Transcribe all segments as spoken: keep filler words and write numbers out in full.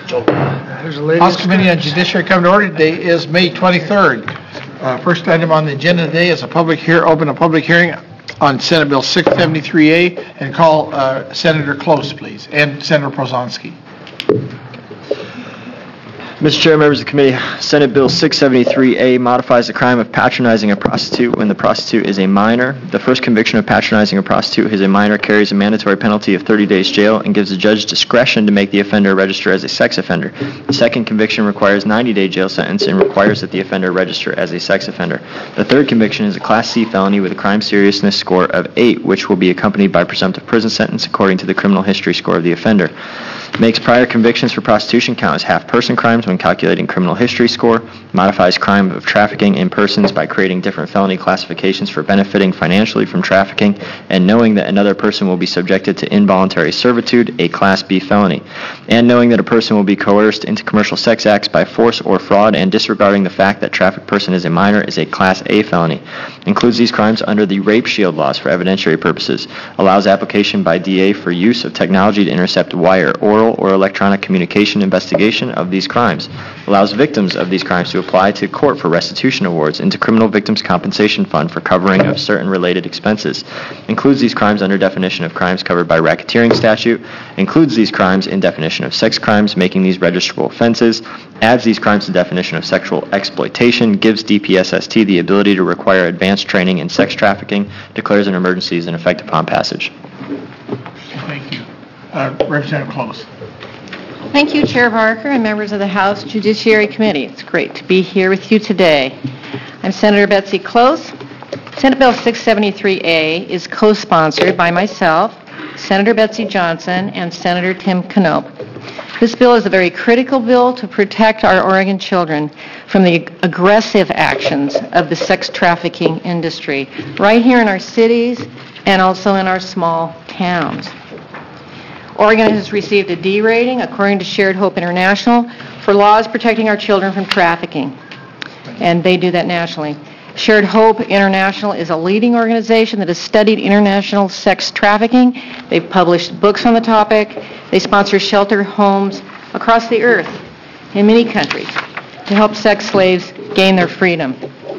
House Committee on Judiciary coming to order today is May twenty-third. Uh, first item on the agenda today is a public hear, open a public hearing on Senate Bill six seventy-three A and call uh, Senator Close, please, and Senator Prozanski. Mister Chair, members of the committee, Senate Bill six seventy-three A modifies the crime of patronizing a prostitute when the prostitute is a minor. The first conviction of patronizing a prostitute who is a minor carries a mandatory penalty of thirty days jail and gives the judge discretion to make the offender register as a sex offender. The second conviction requires ninety day jail sentence and requires that the offender register as a sex offender. The third conviction is a Class C felony with a crime seriousness score of eight, which will be accompanied by presumptive prison sentence according to the criminal history score of the offender. Makes prior convictions for prostitution count as half-person crimes when calculating criminal history score, modifies crime of trafficking in persons by creating different felony classifications for benefiting financially from trafficking and knowing that another person will be subjected to involuntary servitude, a Class B felony, and knowing that a person will be coerced into commercial sex acts by force or fraud and disregarding the fact that trafficked person is a minor is a Class A felony. Includes these crimes under the rape shield laws for evidentiary purposes, allows application by D A for use of technology to intercept wire, oral, or electronic communication investigation of these crimes, allows victims of these crimes to apply to court for restitution awards and to Criminal Victims Compensation Fund for covering of certain related expenses, includes these crimes under definition of crimes covered by racketeering statute, includes these crimes in definition of sex crimes, making these registrable offenses, adds these crimes to definition of sexual exploitation, gives D P S S T the ability to require advanced training in sex trafficking, declares an emergency as an effect upon passage. Thank you. Uh, Representative Close. Thank you, Chair Barker and members of the House Judiciary Committee. It's great to be here with you today. I'm Senator Betsy Close. Senate Bill six seventy-three A is co-sponsored by myself, Senator Betsy Johnson, and Senator Tim Knopp. This bill is a very critical bill to protect our Oregon children from the aggressive actions of the sex trafficking industry right here in our cities and also in our small towns. Oregon has received a D rating, according to Shared Hope International, for laws protecting our children from trafficking, and they do that nationally. Shared Hope International is a leading organization that has studied international sex trafficking. They've published books on the topic. They sponsor shelter homes across the earth in many countries to help sex slaves gain their freedom.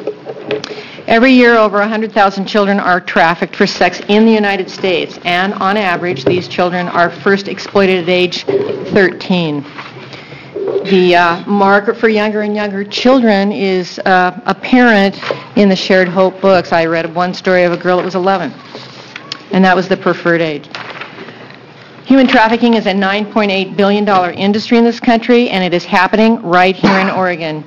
Every year, over one hundred thousand children are trafficked for sex in the United States, and on average, these children are first exploited at age thirteen. The uh, market for younger and younger children is uh, apparent in the Shared Hope books. I read one story of a girl that was eleven, and that was the preferred age. Human trafficking is a nine point eight billion dollars industry in this country, and it is happening right here in Oregon.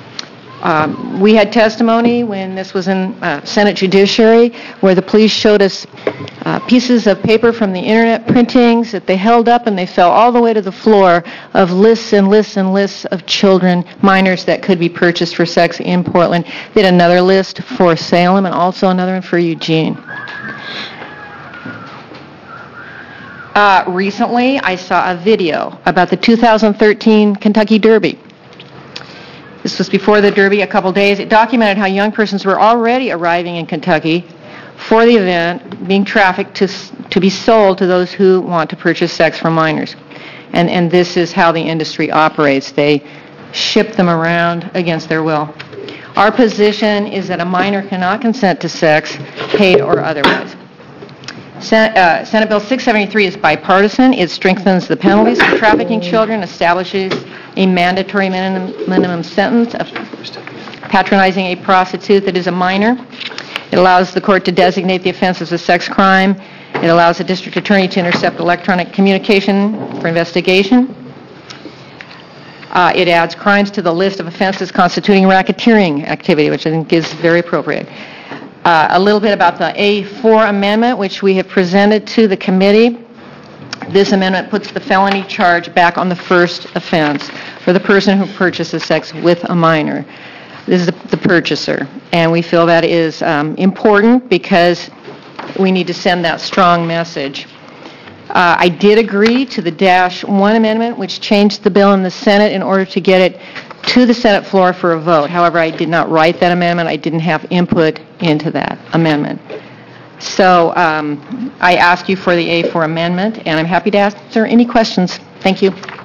Um, we had testimony when this was in uh, Senate Judiciary where the police showed us uh, pieces of paper from the internet printings that they held up and they fell all the way to the floor of lists and lists and lists of children, minors that could be purchased for sex in Portland. They had another list for Salem and also another one for Eugene. Uh, recently, I saw a video about the two thousand thirteen Kentucky Derby. This was before the Derby, a couple days. It documented how young persons were already arriving in Kentucky for the event, being trafficked to to be sold to those who want to purchase sex from minors. And, and this is how the industry operates. They ship them around against their will. Our position is that a minor cannot consent to sex, paid or otherwise. Senate, uh, Senate Bill six seventy-three is bipartisan. It strengthens the penalties for trafficking children, establishes a mandatory minimum, minimum sentence of patronizing a prostitute that is a minor. It allows the court to designate the offense as a sex crime. It allows the district attorney to intercept electronic communication for investigation. Uh, it adds crimes to the list of offenses constituting racketeering activity, which I think is very appropriate. Uh, a little bit about the A four amendment, which we have presented to the committee. This amendment puts the felony charge back on the first offense for the person who purchases sex with a minor. This is the, the purchaser, and we feel that is um, important because we need to send that strong message. Uh, I did agree to the Dash one amendment, which changed the bill in the Senate in order to get it to the Senate floor for a vote. However, I did not write that amendment. I didn't have input into that amendment. So um, I ask you for the A four amendment, and I'm happy to answer any questions. Thank you.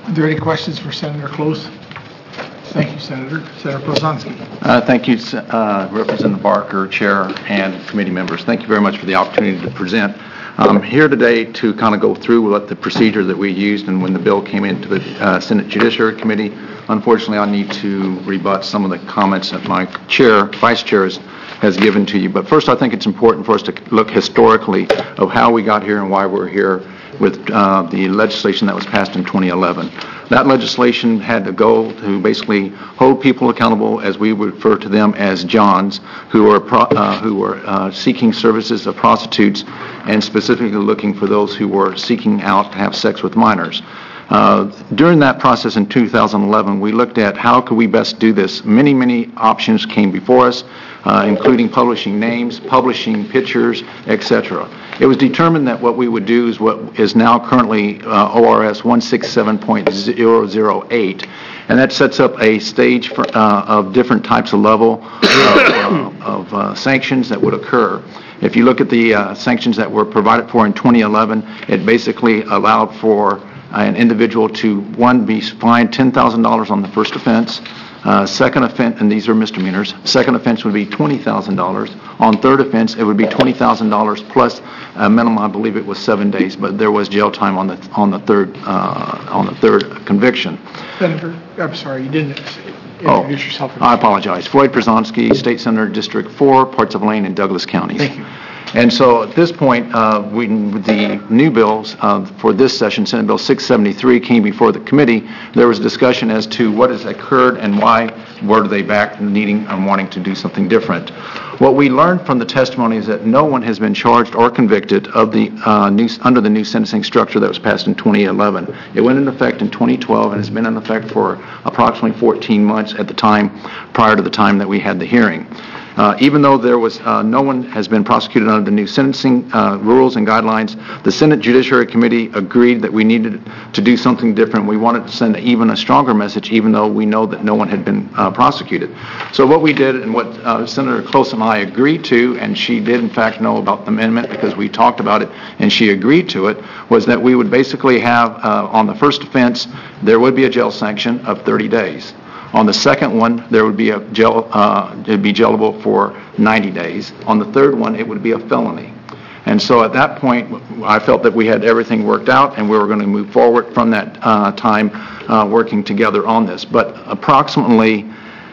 Are there any questions for Senator Close? Thank you, Senator. Senator Prozanski. Uh, thank you, uh, Representative Barker, Chair, and committee members. Thank you very much for the opportunity to present. I'm here today to kind of go through what the procedure that we used and when the bill came into the uh, Senate Judiciary Committee. Unfortunately, I need to rebut some of the comments that my chair, vice chair, has, has given to you. But first, I think it's important for us to look historically of how we got here and why we're here with uh, the legislation that was passed in twenty eleven. That legislation had the goal to basically hold people accountable, as we would refer to them as Johns, who are pro, uh, who were uh, seeking services of prostitutes, and specifically looking for those who were seeking out to have sex with minors. Uh, during that process in two thousand eleven, we looked at how could we best do this. Many, many options came before us, uh, including publishing names, publishing pictures, et cetera. It was determined that what we would do is what is now currently uh, O R S one sixty-seven point zero zero eight, and that sets up a stage for, uh, of different types of level of, uh, of uh, sanctions that would occur. If you look at the uh, sanctions that were provided for in twenty eleven, it basically allowed for an individual to, one, be fined ten thousand dollars on the first offense. Uh, second offense, and these are misdemeanors, second offense would be twenty thousand dollars. On third offense, it would be twenty thousand dollars plus a minimum, I believe it was seven days, but there was jail time on the on the third uh, on the third conviction. Senator, I'm sorry, you didn't introduce oh, yourself. I apologize. Floyd Prozanski, State Senator, District four, Parts of Lane and Douglas counties. Thank you. And so at this point, uh, we, the new bills uh, for this session, Senate Bill six seventy-three, came before the committee. There was discussion as to what has occurred and why were they back needing and wanting to do something different. What we learned from the testimony is that no one has been charged or convicted of the uh, new, under the new sentencing structure that was passed in twenty eleven. It went into effect in twenty twelve and has been in effect for approximately fourteen months at the time prior to the time that we had the hearing. Uh, even though there was uh, no one has been prosecuted under the new sentencing uh, rules and guidelines, the Senate Judiciary Committee agreed that we needed to do something different. We wanted to send even a stronger message, even though we know that no one had been uh, prosecuted. So what we did, and what uh, Senator Close and I agreed to, and she did in fact know about the amendment because we talked about it and she agreed to it, was that we would basically have uh, on the first offense there would be a jail sanction of thirty days. On the second one, there would be a jail, uh, it would be jailable for ninety days. On the third one, it would be a felony. And so at that point, I felt that we had everything worked out and we were going to move forward from that uh, time uh, working together on this. But approximately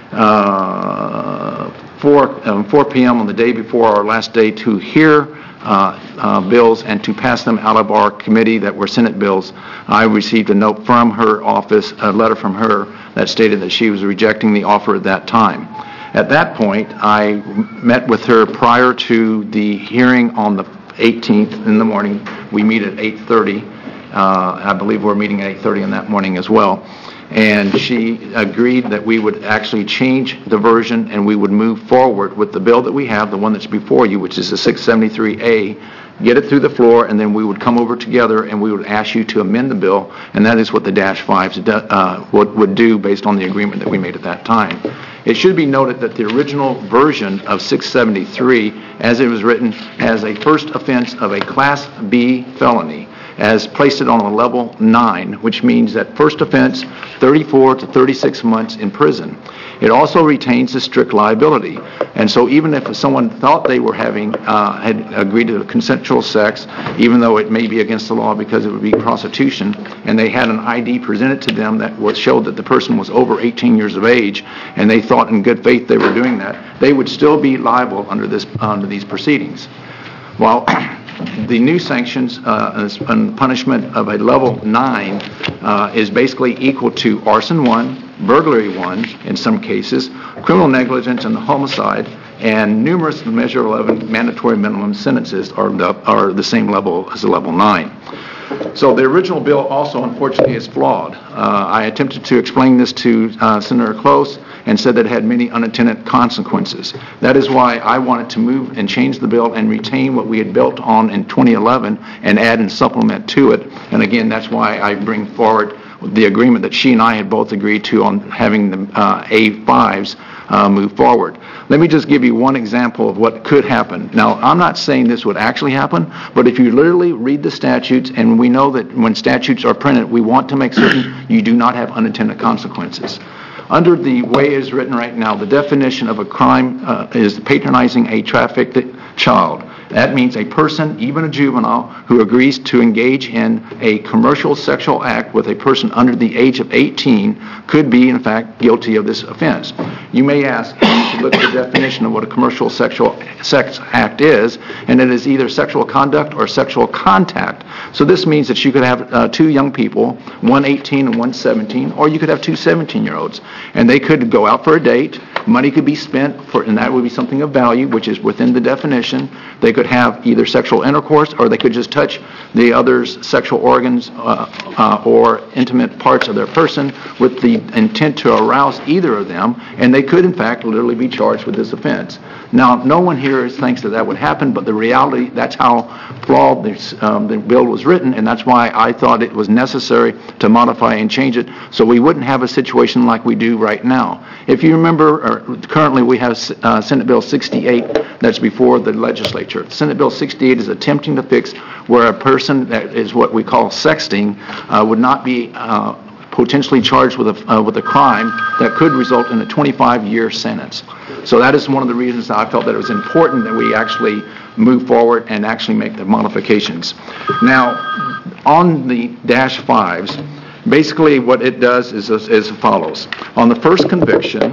uh, four p.m. on the day before our last day to hear Uh, uh, bills and to pass them out of our committee that were Senate bills, I received a note from her office, a letter from her that stated that she was rejecting the offer at that time. At that point, I met with her prior to the hearing on the eighteenth in the morning. We meet at eight thirty. Uh, I believe we're meeting at eight thirty in that morning as well. And she agreed that we would actually change the version and we would move forward with the bill that we have, the one that's before you, which is the six seventy-three A, get it through the floor, and then we would come over together and we would ask you to amend the bill, and that is what the dash fives do, uh, would, would do based on the agreement that we made at that time. It should be noted that the original version of six seventy-three, as it was written, has a first offense of a Class B felony, as placed it on a level nine, which means that first offense, thirty-four to thirty-six months in prison. It also retains the strict liability. And so even if someone thought they were having, uh, had agreed to consensual sex, even though it may be against the law because it would be prostitution, and they had an I D presented to them that was, showed that the person was over eighteen years of age, and they thought in good faith they were doing that, they would still be liable under this under these proceedings. While the new sanctions uh, and punishment of a level nine uh, is basically equal to arson one, burglary one in some cases, criminal negligence and homicide, and numerous Measure eleven mandatory minimum sentences are the, are the same level as a level nine. So the original bill also, unfortunately, is flawed. Uh, I attempted to explain this to uh, Senator Close and said that it had many unintended consequences. That is why I wanted to move and change the bill and retain what we had built on in twenty eleven and add and supplement to it. And again, that's why I bring forward the agreement that she and I had both agreed to on having the uh, A fives uh, move forward. Let me just give you one example of what could happen. Now, I'm not saying this would actually happen, but if you literally read the statutes, and we know that when statutes are printed, we want to make certain you do not have unintended consequences. Under the way it is written right now, the definition of a crime uh, is patronizing a trafficked child. That means a person, even a juvenile, who agrees to engage in a commercial sexual act with a person under the age of eighteen could be, in fact, guilty of this offense. You may ask, you should look at the definition of what a commercial sexual sex act is, and it is either sexual conduct or sexual contact. So this means that you could have uh, two young people, one eighteen and one seventeen, or you could have two seventeen-year-olds, and they could go out for a date. Money could be spent, for, and that would be something of value, which is within the definition. They could have either sexual intercourse, or they could just touch the other's sexual organs uh, uh, or intimate parts of their person with the intent to arouse either of them, and they could, in fact, literally be charged with this offense. Now, no one here thinks that that would happen, but the reality, that's how flawed this, um, the bill was written, and that's why I thought it was necessary to modify and change it so we wouldn't have a situation like we do right now. If you remember, or currently we have uh, Senate Bill sixty-eight that's before the legislature. Senate Bill sixty-eight is attempting to fix where a person that is what we call sexting uh, would not be uh, potentially charged with a, uh, with a crime that could result in a twenty-five year sentence. So that is one of the reasons that I felt that it was important that we actually move forward and actually make the modifications. Now, on the dash fives, basically what it does is as, as follows. On the first conviction,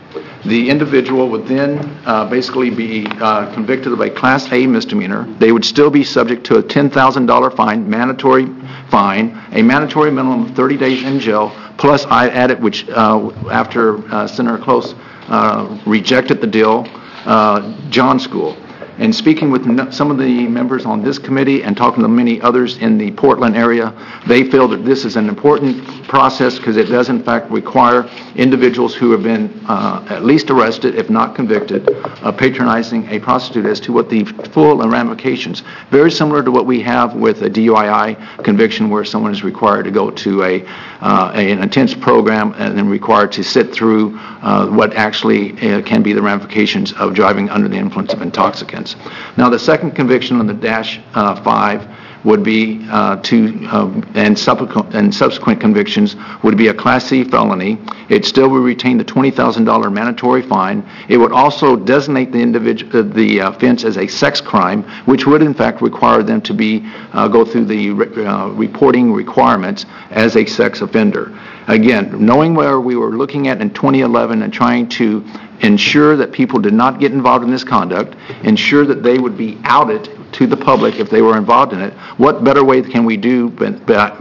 the individual would then uh, basically be uh, convicted of a Class A misdemeanor. They would still be subject to a ten thousand dollars fine, mandatory fine, a mandatory minimum of thirty days in jail, plus I added, which uh, after uh, Senator Close uh, rejected the deal, uh, John School. And speaking with some of the members on this committee and talking to many others in the Portland area, they feel that this is an important process because it does in fact require individuals who have been uh, at least arrested, if not convicted, of patronizing a prostitute as to what the full ramifications. Very similar to what we have with a D U I I conviction where someone is required to go to a, uh, an intense program and then required to sit through uh, what actually uh, can be the ramifications of driving under the influence of intoxicants. Now, the second conviction on the dash uh, five would be uh, to, uh, and, subsequent, and subsequent convictions would be a Class C felony. It still would retain the twenty thousand dollars mandatory fine. It would also designate the individual, uh, the offense as a sex crime, which would in fact require them to be uh, go through the uh, reporting requirements as a sex offender. Again, knowing where we were looking at in twenty eleven and trying to ensure that people did not get involved in this conduct, ensure that they would be outed to the public if they were involved in it, what better way can we do but,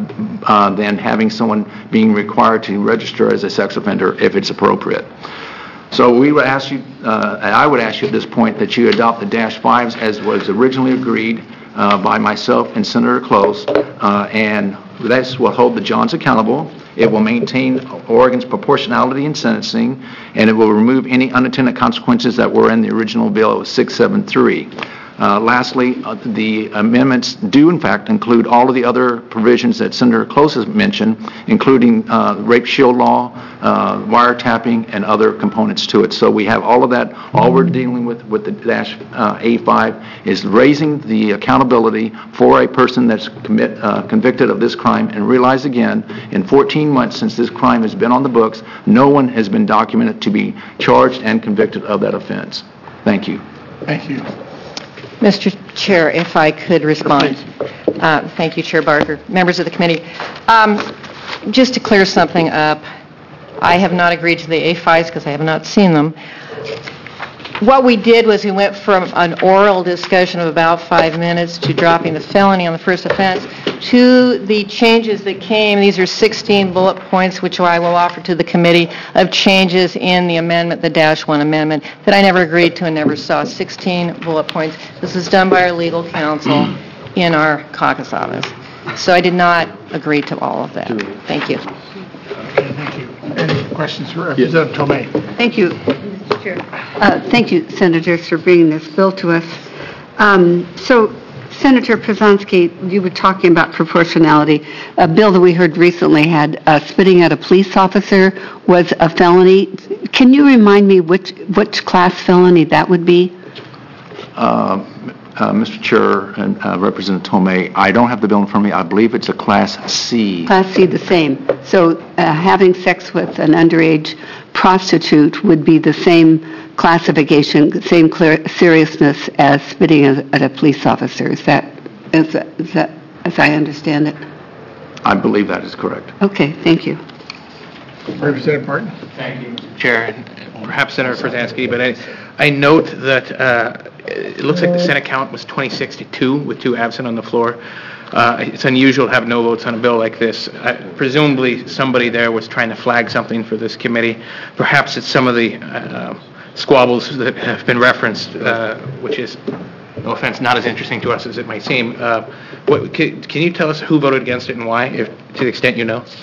uh, than having someone being required to register as a sex offender if it's appropriate? So we would ask you, uh, and I would ask you at this point that you adopt the dash fives as was originally agreed uh, by myself and Senator Close, uh, and that's what hold the Johns accountable. It will maintain Oregon's proportionality in sentencing, and it will remove any unintended consequences that were in the original bill of six seventy-three. Uh, lastly, uh, the amendments do, in fact, include all of the other provisions that Senator Close has mentioned, including uh, rape shield law, uh, wiretapping, and other components to it. So we have all of that. All we're dealing with with the dash uh, A five is raising the accountability for a person that's commit, uh, convicted of this crime. And realize again, in fourteen months since this crime has been on the books, no one has been documented to be charged and convicted of that offense. Thank you. Thank you. Mister Chair, if I could respond. Uh, thank you, Chair Barker. Members of the committee. Um, just to clear something up, I have not agreed to the A fives because I have not seen them. What we did was we went from an oral discussion of about five minutes to dropping the felony on the first offense to the changes that came. These are sixteen bullet points, which I will offer to the committee, of changes in the amendment, the dash one amendment, that I never agreed to and never saw. sixteen bullet points. This was done by our legal counsel in our caucus office. So I did not agree to all of that. Thank you. Okay, thank you. Any questions for Representative Tomei? Thank you. Uh, thank you, Senators, for bringing this bill to us. Um, so Senator Przanski, you were talking about proportionality. A bill that we heard recently had uh, spitting at a police officer was a felony. Can you remind me which which class felony that would be? Uh, uh, Mister Chair and uh, Representative Tomei, I don't have the bill in front of me. I believe it's a Class C. Class C, the same. So uh, having sex with an underage prostitute would be the same classification, same clear, seriousness as spitting at, at a police officer. Is that, is that, is that, as I understand it? I believe that is correct. Okay, thank you. Representative Martin? Thank you, Chair, and perhaps Senator Przanski, but I, I note that uh, it looks like the Senate count was twenty-six to two with two absent on the floor. Uh, It's unusual to have no votes on a bill like this. Uh, Presumably, somebody there was trying to flag something for this committee. Perhaps it's some of the uh, squabbles that have been referenced, uh, which is, no offense, not as interesting to us as it might seem. Uh, what, can, can you tell us who voted against it and why, if, to the extent you know?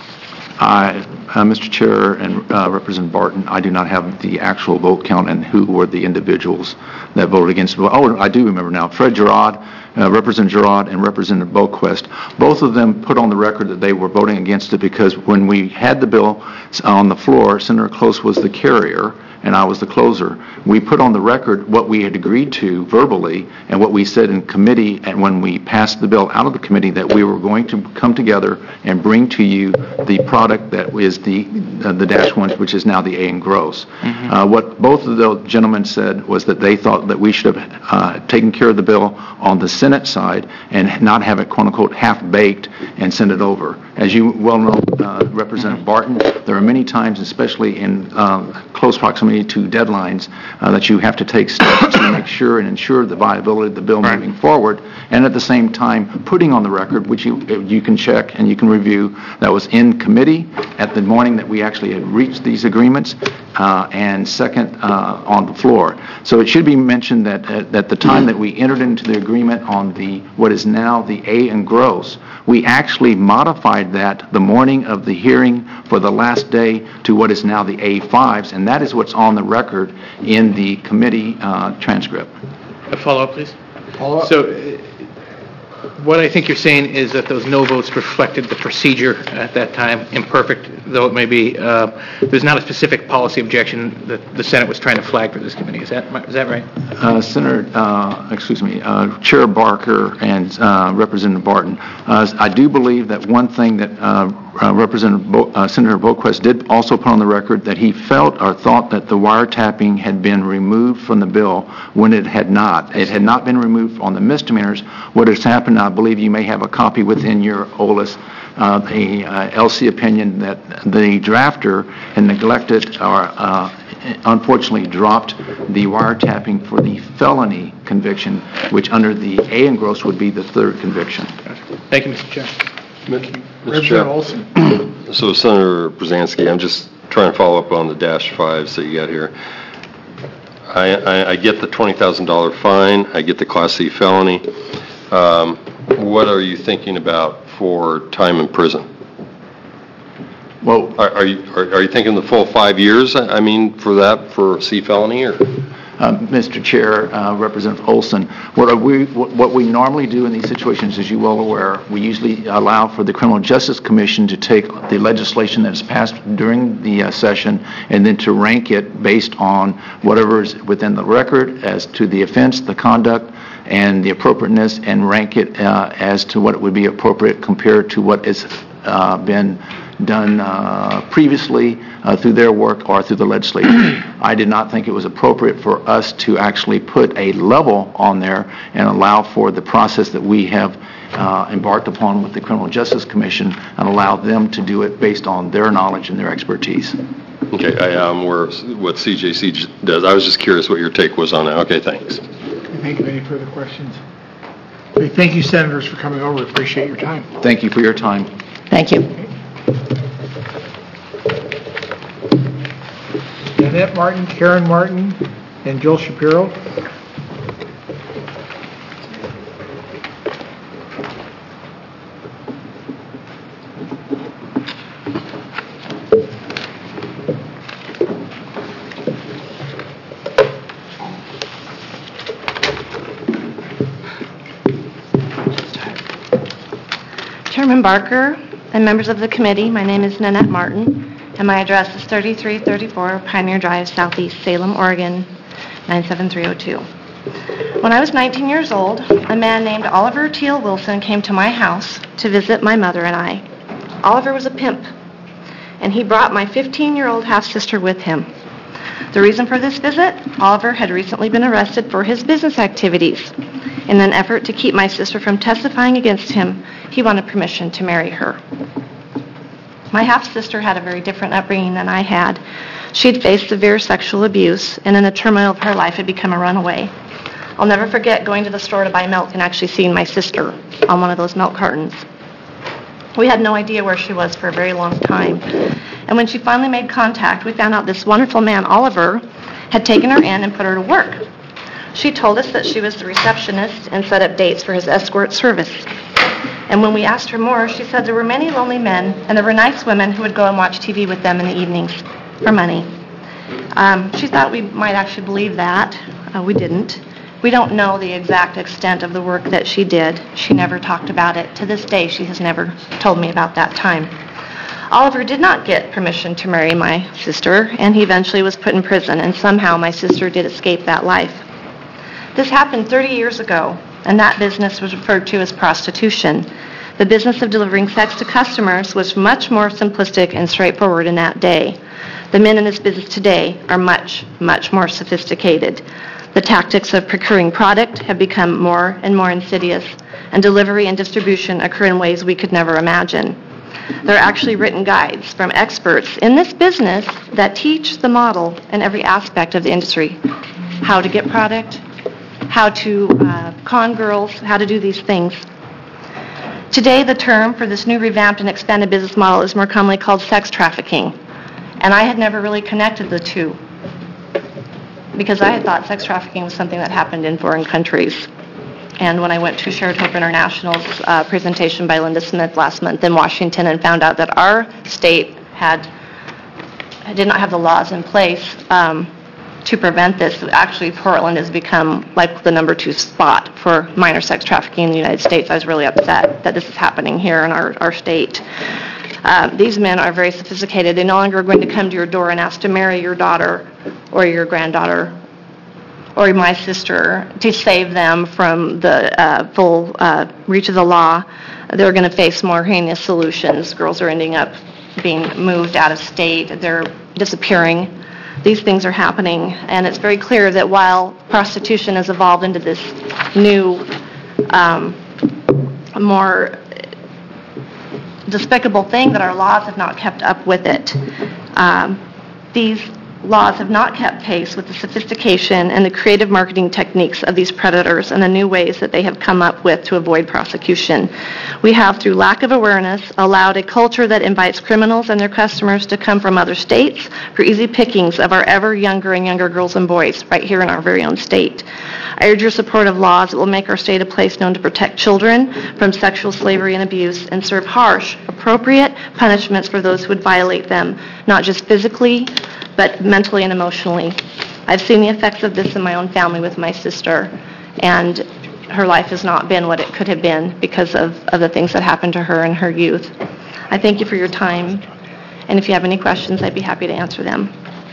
I, uh, Mister Chair and uh, Representative Barton, I do not have the actual vote count and who were the individuals that voted against it. Oh, I do remember now. Fred Girard, uh, Representative Girard, and Representative Boquist, both of them put on the record that they were voting against it because when we had the bill on the floor, Senator Close was the carrier and I was the closer. We put on the record what we had agreed to verbally and what we said in committee, and when we passed the bill out of the committee, that we were going to come together and bring to you the product that is the uh, the dash one, which is now the A and gross. Mm-hmm. Uh, what both of the gentlemen said was that they thought that we should have uh, taken care of the bill on the Senate side and not have it, quote unquote, half-baked and send it over. As you well know, uh, Representative Barton, there are many times, especially in um, close proximity to deadlines, uh, that you have to take steps to make sure and ensure the viability of the bill Right. moving forward, and at the same time putting on the record, which you you can check and you can review, that was in committee at the morning that we actually had reached these agreements, uh, and second uh, on the floor. So it should be mentioned that at, at the time that we entered into the agreement on the what is now the A and gross, we actually modified that the morning of the hearing for the last day to what is now the A fives, and that is what's on the record in the committee uh, transcript. A follow-up, please? Follow up. So uh, what I think you're saying is that those no votes reflected the procedure at that time, imperfect though it may be. Uh, there's not a specific policy objection that the Senate was trying to flag for this committee. Is that is that right? Uh, Senator, uh, excuse me, uh, Chair Barker and uh, Representative Barton, uh, I do believe that one thing that uh, uh, Representative Bo- uh, Senator Boquist did also put on the record that he felt or thought that the wiretapping had been removed from the bill when it had not. It had not been removed on the misdemeanors. What has happened, I believe you may have a copy within your O L A S, uh, the uh, L C opinion that the drafter had neglected or uh, unfortunately dropped the wiretapping for the felony conviction, which under the A and gross would be the third conviction. Thank you, Mister Chair. Mister Representative Chair. Olson? So Senator Przanski, I'm just trying to follow up on the dash fives that you got here. I, I, I get the twenty thousand dollars fine. I get the Class C felony. Um, what are you thinking about for time in prison? Well, Are, are you are, are you thinking the full five years? I I mean, for that for C felony or? Uh, Mister Chair, uh, Representative Olson, what, are we, what, what we normally do in these situations, as you're well aware, we usually allow for the Criminal Justice Commission to take the legislation that is passed during the uh, session and then to rank it based on whatever is within the record as to the offense, the conduct, and the appropriateness, and rank it uh, as to what would be appropriate compared to what has uh, been done uh, previously uh, through their work or through the legislature. I did not think it was appropriate for us to actually put a level on there and allow for the process that we have uh, embarked upon with the Criminal Justice Commission and allow them to do it based on their knowledge and their expertise. Okay, I am where what C J C does. I was just curious what your take was on that. Okay, thanks. Thank you. Any further questions? Okay, thank you, Senators, for coming over. Appreciate your time. Thank you for your time. Thank you. Annette Martin, Karen Martin, and Joel Shapiro. Chairman Barker and members of the committee, my name is Nanette Martin, and my address is thirty-three thirty-four Pioneer Drive, Southeast Salem, Oregon, nine seven three oh two. When I was nineteen years old, a man named Oliver Teal Wilson came to my house to visit my mother and I. Oliver was a pimp, and he brought my fifteen-year-old half-sister with him. The reason for this visit, Oliver had recently been arrested for his business activities. In an effort to keep my sister from testifying against him, he wanted permission to marry her. My half-sister had a very different upbringing than I had. She'd faced severe sexual abuse, and in the turmoil of her life had become a runaway. I'll never forget going to the store to buy milk and actually seeing my sister on one of those milk cartons. We had no idea where she was for a very long time. And when she finally made contact, we found out this wonderful man, Oliver, had taken her in and put her to work. She told us that she was the receptionist and set up dates for his escort service. And when we asked her more, she said there were many lonely men and there were nice women who would go and watch T V with them in the evenings for money. Um, she thought we might actually believe that. Uh, we didn't. We don't know the exact extent of the work that she did. She never talked about it. To this day, she has never told me about that time. Oliver did not get permission to marry my sister, and he eventually was put in prison, and somehow my sister did escape that life. This happened thirty years ago, and that business was referred to as prostitution. The business of delivering sex to customers was much more simplistic and straightforward in that day. The men in this business today are much, much more sophisticated. The tactics of procuring product have become more and more insidious, and delivery and distribution occur in ways we could never imagine. There are actually written guides from experts in this business that teach the model in every aspect of the industry. How to get product, how to uh, con girls, how to do these things. Today, the term for this new revamped and expanded business model is more commonly called sex trafficking. And I had never really connected the two, because I had thought sex trafficking was something that happened in foreign countries. And when I went to Sherwood Hope International's uh, presentation by Linda Smith last month in Washington and found out that our state had did not have the laws in place um, to prevent this, actually Portland has become like the number two spot for minor sex trafficking in the United States. I was really upset that this is happening here in our, our state. Uh, these men are very sophisticated. They no longer are going to come to your door and ask to marry your daughter or your granddaughter or my sister to save them from the uh, full uh, reach of the law. They're going to face more heinous solutions. Girls are ending up being moved out of state. They're disappearing. These things are happening, and it's very clear that while prostitution has evolved into this new, um, more despicable thing, that our laws have not kept up with it. Um, these laws have not kept pace with the sophistication and the creative marketing techniques of these predators and the new ways that they have come up with to avoid prosecution. We have, through lack of awareness, allowed a culture that invites criminals and their customers to come from other states for easy pickings of our ever younger and younger girls and boys right here in our very own state. I urge your support of laws that will make our state a place known to protect children from sexual slavery and abuse and serve harsh, appropriate punishments for those who would violate them, not just physically, but mentally and emotionally. I've seen the effects of this in my own family with my sister, and her life has not been what it could have been because of, of the things that happened to her in her youth. I thank you for your time, and if you have any questions, I'd be happy to answer them.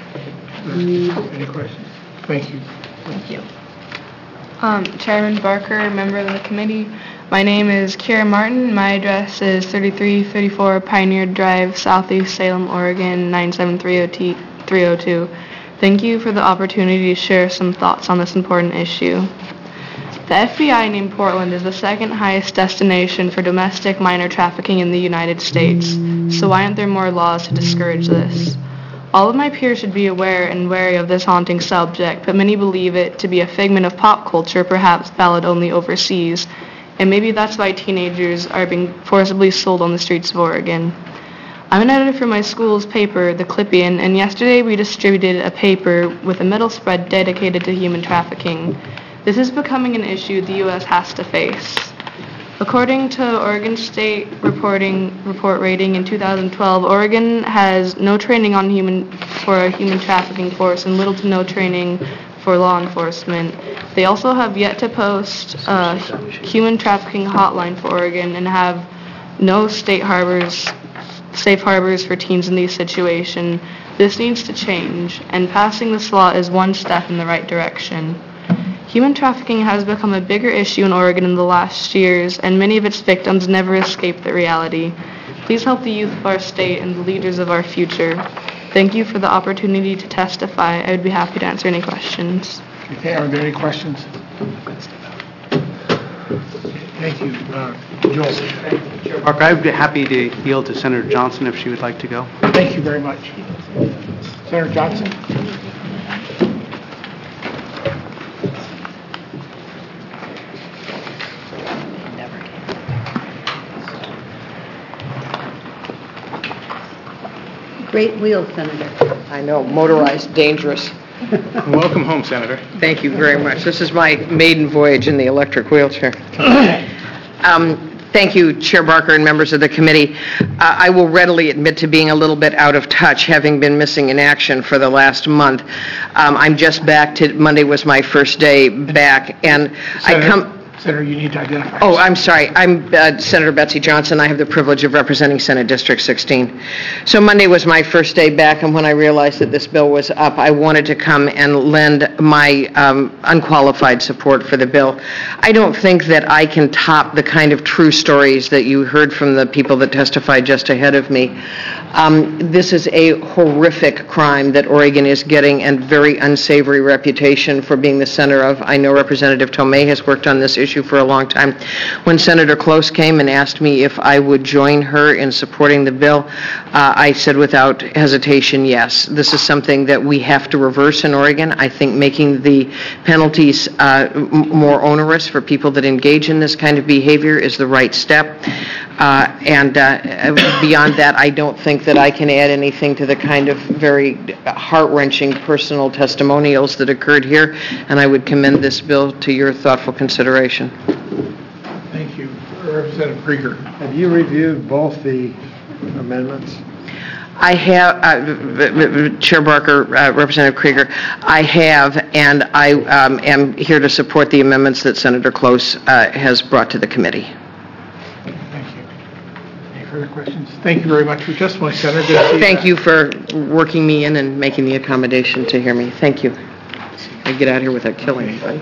Any questions? Thank you. Thank you. Um, Chairman Barker, member of the committee, my name is Kira Martin. My address is thirty-three thirty-four Pioneer Drive, Southeast Salem, Oregon, nine seven three oh two. Thank you for the opportunity to share some thoughts on this important issue. The F B I named Portland as the second highest destination for domestic minor trafficking in the United States. So why aren't there more laws to discourage this? All of my peers should be aware and wary of this haunting subject, but many believe it to be a figment of pop culture, perhaps valid only overseas. And maybe that's why teenagers are being forcibly sold on the streets of Oregon. I'm an editor for my school's paper, The Clippian, and yesterday we distributed a paper with a middle spread dedicated to human trafficking. This is becoming an issue the U S has to face. According to Oregon State reporting report rating in two thousand twelve, Oregon has no training on human for a human trafficking force and little to no training for law enforcement. They also have yet to post a human trafficking hotline for Oregon and have no state harbors, safe harbors for teens in these situations. This needs to change, and passing this law is one step in the right direction. Human trafficking has become a bigger issue in Oregon in the last years, and many of its victims never escape the reality. Please help the youth of our state and the leaders of our future. Thank you for the opportunity to testify. I would be happy to answer any questions. Okay, are there any questions? Thank you. Uh, Joel. Chair Barker, I'd be happy to yield to Senator Johnson if she would like to go. Thank you very much. Senator Johnson. Great wheels, Senator. I know, motorized, dangerous. Welcome home, Senator. Thank you very much. This is my maiden voyage in the electric wheelchair. Um, Thank you, Chair Barker and members of the committee. Uh, I will readily admit to being a little bit out of touch, having been missing in action for the last month. Um, I'm just back to, Monday was my first day back, and Senator, I come... Senator, you need to identify Oh, yourself. I'm sorry. I'm uh, Senator Betsy Johnson. I have the privilege of representing Senate District sixteen. So Monday was my first day back, and when I realized that this bill was up, I wanted to come and lend my um, unqualified support for the bill. I don't think that I can top the kind of true stories that you heard from the people that testified just ahead of me. Um, this is a horrific crime that Oregon is getting, and very unsavory reputation for being the center of. I know Representative Tomei has worked on this issue for a long time. When Senator Close came and asked me if I would join her in supporting the bill, uh, I said without hesitation, yes. This is something that we have to reverse in Oregon. I think making the penalties uh, m- more onerous for people that engage in this kind of behavior is the right step. Uh, and uh, beyond that, I don't think that I can add anything to the kind of very heart-wrenching personal testimonials that occurred here, and I would commend this bill to your thoughtful consideration. Thank you. Representative Krieger. Have you reviewed both the amendments? I have, uh, Chair Barker, uh, Representative Krieger, I have, and I um, am here to support the amendments that Senator Close uh, has brought to the committee. Further questions? Thank you very much for your testimony, Senator. Good to see you Thank back. you for working me in and making the accommodation to hear me. Thank you. I get out here without killing anybody.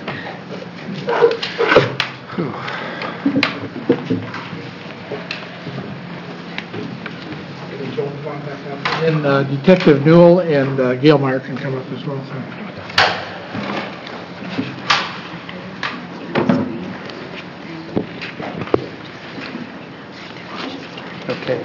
And uh, Detective Newell and uh, Gail Meyer can come up as well. So. Okay.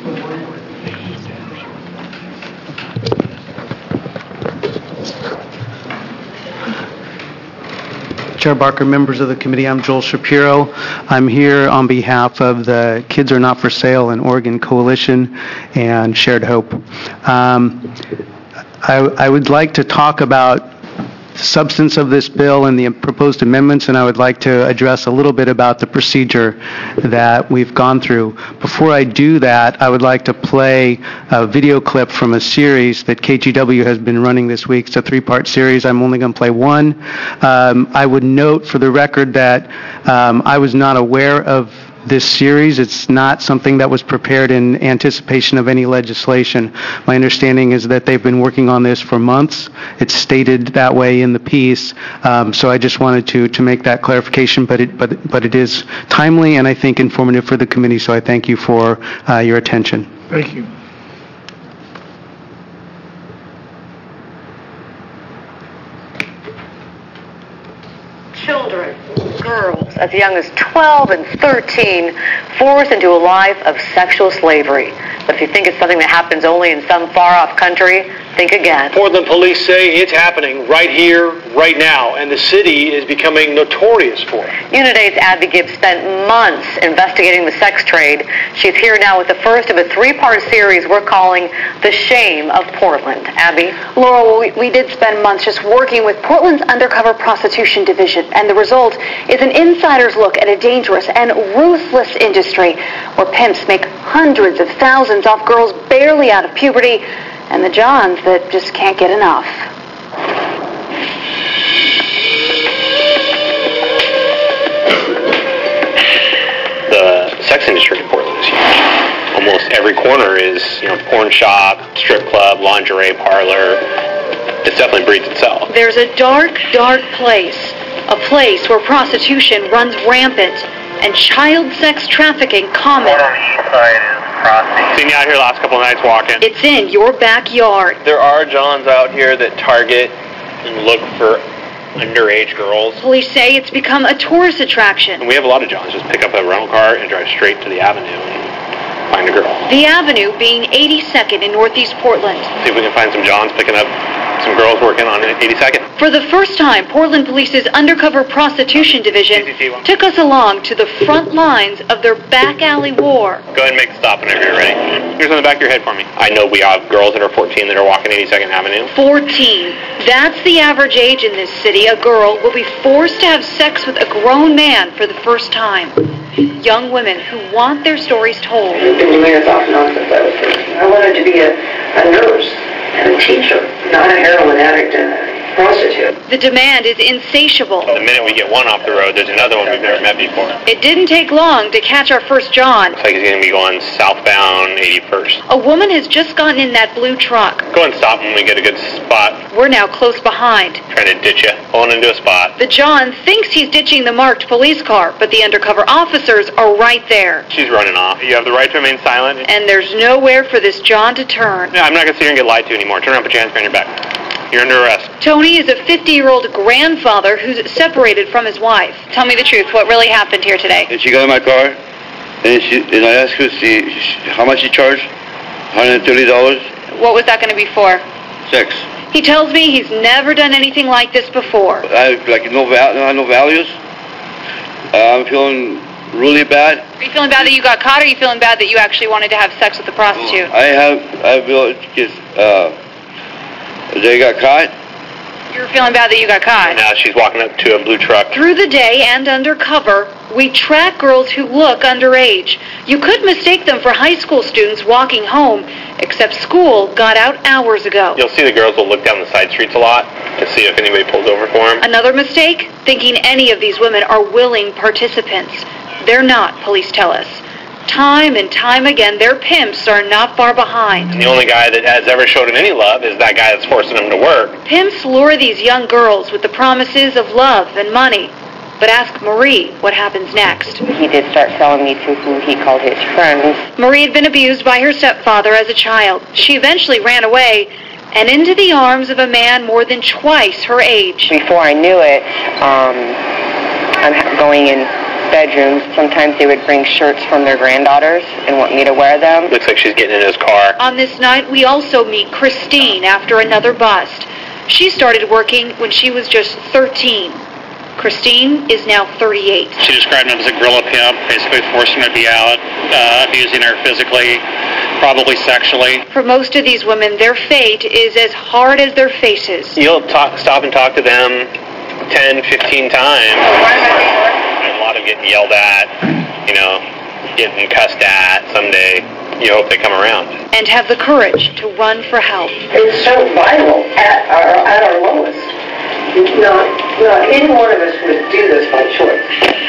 Chair Barker, members of the committee, I'm Joel Shapiro. I'm here on behalf of the Kids Are Not for Sale and Oregon Coalition and Shared Hope. Um, I, I would like to talk about the substance of this bill and the proposed amendments, and I would like to address a little bit about the procedure that we've gone through. Before I do that, I would like to play a video clip from a series that K G W has been running this week. It's a three-part series. I'm only going to play one. Um, I would note for the record that um, I was not aware of this series. It's not something that was prepared in anticipation of any legislation. My understanding is that they've been working on this for months. It's stated that way in the piece, um, so I just wanted to to make that clarification, but it but but it is timely and I think informative for the committee, so I thank you for uh, your attention. Thank you. Children, girls as young as twelve and thirteen, forced into a life of sexual slavery. But if you think it's something that happens only in some far-off country, think again. Portland police say it's happening right here, right now, and the city is becoming notorious for it. Uniday's Abby Gibbs spent months investigating the sex trade. She's here now with the first of a three-part series we're calling The Shame of Portland. Abby? Laurel, we, we did spend months just working with Portland's undercover prostitution division, and the result is an insider's look at a dangerous and ruthless industry where pimps make hundreds of thousands off girls barely out of puberty and the Johns that just can't get enough. The sex industry in Portland is huge. corner is, you know, porn shop, strip club, lingerie parlor. It definitely breeds itself. There's a dark, dark place, a place where prostitution runs rampant and child sex trafficking common. Seen you out here last couple of nights walking. It's in your backyard. There are Johns out here that target and look for underage girls. Police say it's become a tourist attraction. And we have a lot of Johns just pick up a rental car and drive straight to the avenue and find a girl. The avenue being eighty-second in Northeast Portland. See if we can find some Johns picking up some girls working on eighty-second. For the first time, Portland Police's Undercover Prostitution Division took us along to the front lines of their back alley war. Go ahead and make the stop whenever you're ready. Here's on the back of your head for me. I know we have girls that are fourteen that are walking eighty-second Avenue. fourteen. That's the average age in this city. A girl will be forced to have sex with a grown man for the first time. Young women who want their stories told. I've been doing this off and on since I was thirteen. I wanted to be a, a nurse and a teacher, not a heroin addict and a prostitute. The demand is insatiable. The minute we get one off the road, there's another one we've never met before. It didn't take long to catch our first John. Looks like he's going to be going southbound eighty-first. A woman has just gotten in that blue truck. Go and stop when we get a good spot. We're now close behind. Trying to ditch you, pulling into a spot. The John thinks he's ditching the marked police car, but the undercover officers are right there. She's running off. You have the right to remain silent. And there's nowhere for this John to turn. Yeah, I'm not going to sit here and get lied to anymore. Turn around, put your hands behind your back. You're under arrest. Tony is a fifty-year-old grandfather who's separated from his wife. Tell me the truth. What really happened here today? And she got in my car, and she and I asked her she, how much she charged. one hundred thirty dollars. What was that going to be for? Sex. He tells me he's never done anything like this before. I have like no val no values. Uh, I'm feeling really bad. Are you feeling bad that you got caught, or are you feeling bad that you actually wanted to have sex with the prostitute? I have I feel just uh. They got caught. You were feeling bad that you got caught. Now she's walking up to a blue truck. Through the day and undercover, we track girls who look underage. You could mistake them for high school students walking home, except school got out hours ago. You'll see the girls will look down the side streets a lot to see if anybody pulls over for them. Another mistake? Thinking any of these women are willing participants. They're not, police tell us. Time and time again, their pimps are not far behind. And the only guy that has ever showed him any love is that guy that's forcing him to work. Pimps lure these young girls with the promises of love and money. But ask Marie what happens next. He did start selling me to who he called his friends. Marie had been abused by her stepfather as a child. She eventually ran away and into the arms of a man more than twice her age. Before I knew it, um, I'm going in bedrooms. Sometimes they would bring shirts from their granddaughters and want me to wear them. Looks like she's getting in his car. On this night, we also meet Christine after another bust. She started working when she was just thirteen. Christine is now thirty-eight. She described him as a gorilla pimp, basically forcing her to be out, uh, abusing her physically, probably sexually. For most of these women, their fate is as hard as their faces. You'll talk, stop and talk to them ten, fifteen times. A lot of getting yelled at, you know, getting cussed at. Someday, you hope they come around. And have the courage to run for help. It's so vital at our, at our lowest. Not, not any one of us would do this by choice.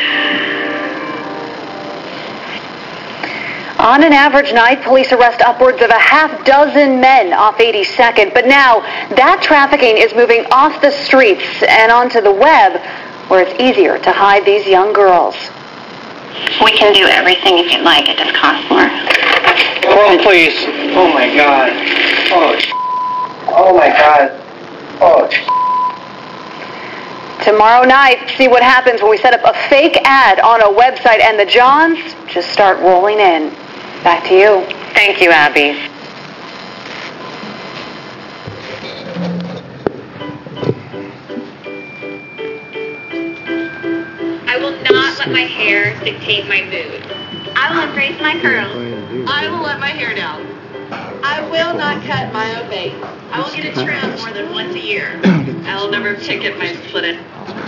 On an average night, police arrest upwards of a half dozen men off eighty-second. But now, that trafficking is moving off the streets and onto the web, where it's easier to hide these young girls. We can do everything if you'd like. It just costs more. Portland Police. Oh, my God. Oh, oh my God. Oh, Tomorrow night, see what happens when we set up a fake ad on a website and the Johns just start rolling in. Back to you. Thank you, Abby. I will not let my hair dictate my mood. I will embrace my curls. I will let my hair down. I will not cut my own face. I will get it trimmed more than once a year. I will never picket my split it.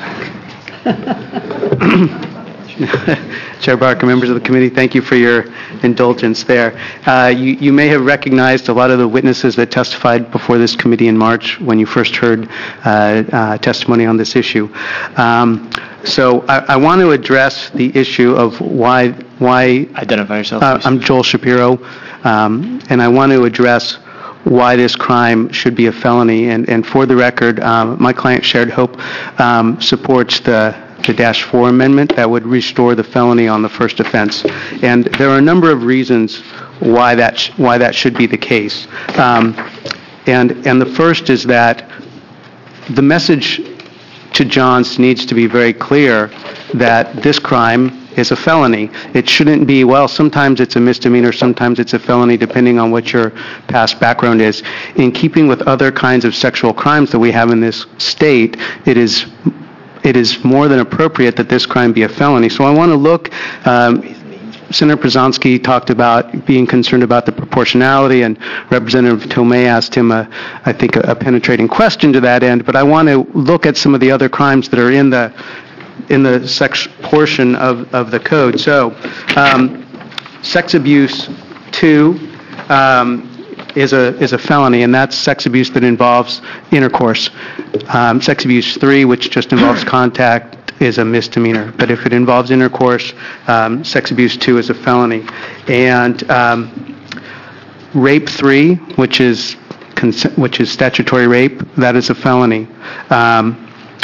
Chair Barker, members of the committee, thank you for your indulgence there. Uh, you, you may have recognized a lot of the witnesses that testified before this committee in March when you first heard uh, uh, testimony on this issue. Um, So I, I want to address the issue of why, why... Identify yourself, uh, please. I'm Joel Shapiro, um, and I want to address why this crime should be a felony. And, and for the record, um, my client, Shared Hope, um, supports the, the Dash four amendment that would restore the felony on the first offense. And there are a number of reasons why that, sh- why that should be the case. Um, and, and the first is that the message to Johns needs to be very clear that this crime is a felony. It shouldn't be, well, sometimes it's a misdemeanor, sometimes it's a felony, depending on what your past background is. In keeping with other kinds of sexual crimes that we have in this state, it is it is more than appropriate that this crime be a felony. So I want to look, um, Senator Przanski talked about being concerned about the proportionality, and Representative Tomei asked him, a, I think, a, a penetrating question to that end, but I want to look at some of the other crimes that are in the in the sex portion of, of the code. So, um, sex abuse two um, is a is a felony, and that's sex abuse that involves intercourse. Um, sex abuse three, which just involves contact, is a misdemeanor. But if it involves intercourse, um, sex abuse two is a felony. And um, rape three, which is cons- which is statutory rape, that is a felony. Um,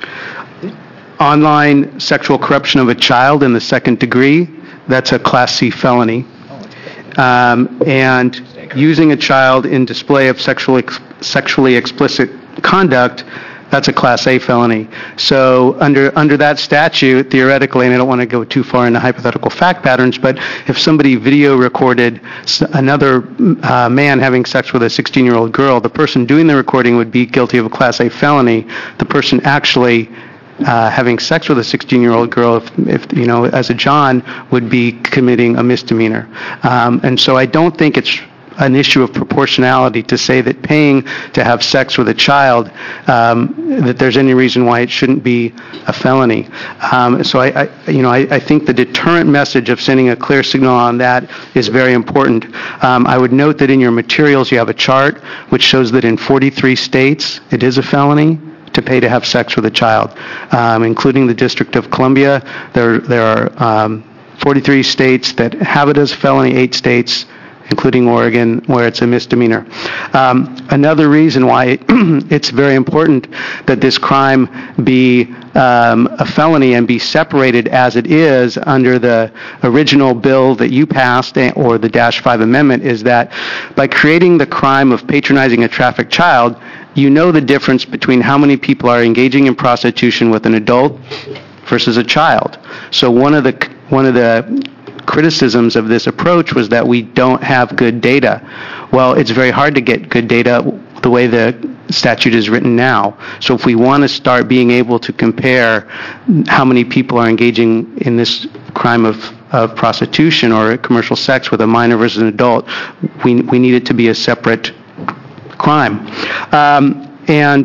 Online sexual corruption of a child in the second degree, that's a Class C felony. Um, and using a child in display of sexually, sexually explicit conduct, that's a Class A felony. So under under that statute, theoretically, and I don't want to go too far into hypothetical fact patterns, but if somebody video recorded another uh, man having sex with a sixteen-year-old girl, the person doing the recording would be guilty of a Class A felony. The person actually Uh, having sex with a sixteen-year-old girl, if, if you know, as a John, would be committing a misdemeanor. Um, and so I don't think it's an issue of proportionality to say that paying to have sex with a child, um, that there's any reason why it shouldn't be a felony. Um, so I, I, you know, I, I think the deterrent message of sending a clear signal on that is very important. Um, I would note that in your materials you have a chart which shows that in forty-three states it is a felony to pay to have sex with a child, um, including the District of Columbia. There, there are um, forty-three states that have it as a felony, eight states, including Oregon, where it's a misdemeanor. Um, another reason why it's very important that this crime be um, a felony and be separated as it is under the original bill that you passed, or the Dash five Amendment, is that by creating the crime of patronizing a trafficked child, you know the difference between how many people are engaging in prostitution with an adult versus a child. So one of the one of the criticisms of this approach was that we don't have good data. Well, it's very hard to get good data the way the statute is written now. So if we want to start being able to compare how many people are engaging in this crime of of prostitution or commercial sex with a minor versus an adult, we we need it to be a separate crime. Um, and,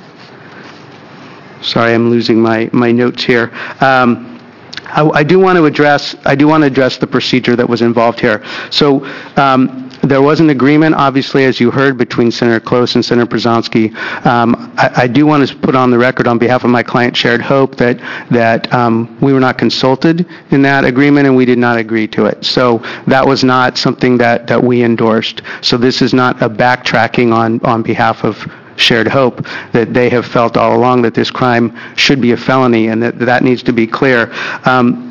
sorry, I'm losing my, my notes here. Um, I, I do want to address, I do want to address the procedure that was involved here. So, um, there was an agreement, obviously, as you heard, between Senator Close and Senator Przanski. Um, I, I do want to put on the record on behalf of my client, Shared Hope, that that um, we were not consulted in that agreement and we did not agree to it. So that was not something that, that we endorsed. So this is not a backtracking on, on behalf of Shared Hope, that they have felt all along that this crime should be a felony, and that that needs to be clear. Um,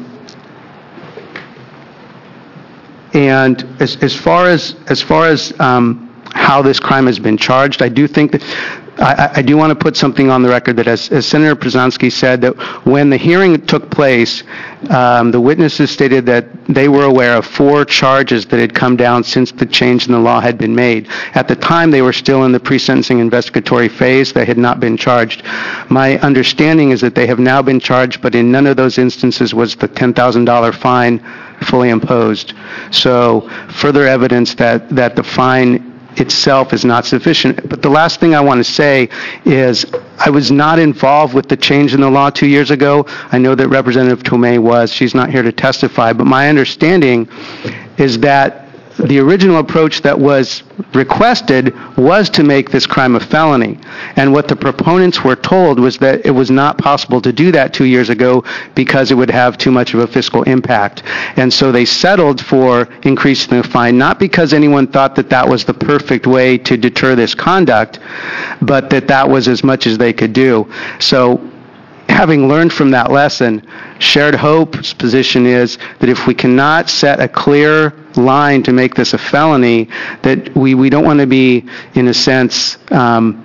And as, as far as as far as um, how this crime has been charged, I do think that I, I do want to put something on the record that, as, as Senator Przanski said, that when the hearing took place, um, the witnesses stated that they were aware of four charges that had come down since the change in the law had been made. At the time, they were still in the pre-sentencing investigatory phase. They had not been charged. My understanding is that they have now been charged, but in none of those instances was the ten thousand dollars fine fully imposed. So further evidence that, that the fine itself is not sufficient. But the last thing I want to say is I was not involved with the change in the law two years ago. I know that Representative Tomei was. She's not here to testify. But my understanding is that the original approach that was requested was to make this crime a felony. And what the proponents were told was that it was not possible to do that two years ago because it would have too much of a fiscal impact. And so they settled for increasing the fine, not because anyone thought that that was the perfect way to deter this conduct, but that that was as much as they could do. So having learned from that lesson, Shared Hope's position is that if we cannot set a clear line to make this a felony, that we, we don't want to be, in a sense, um,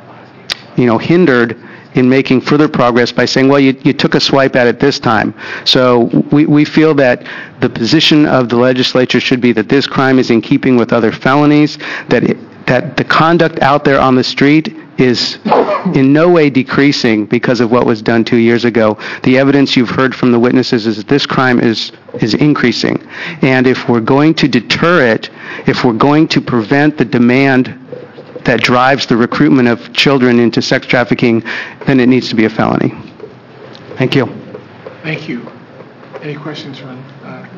you know, hindered in making further progress by saying, well, you, you took a swipe at it this time. So we, we feel that the position of the legislature should be that this crime is in keeping with other felonies, that it, that the conduct out there on the street is in no way decreasing because of what was done two years ago. The evidence you've heard from the witnesses is that this crime is, is increasing. And if we're going to deter it, if we're going to prevent the demand that drives the recruitment of children into sex trafficking, then it needs to be a felony. Thank you. Thank you. Any questions from, uh,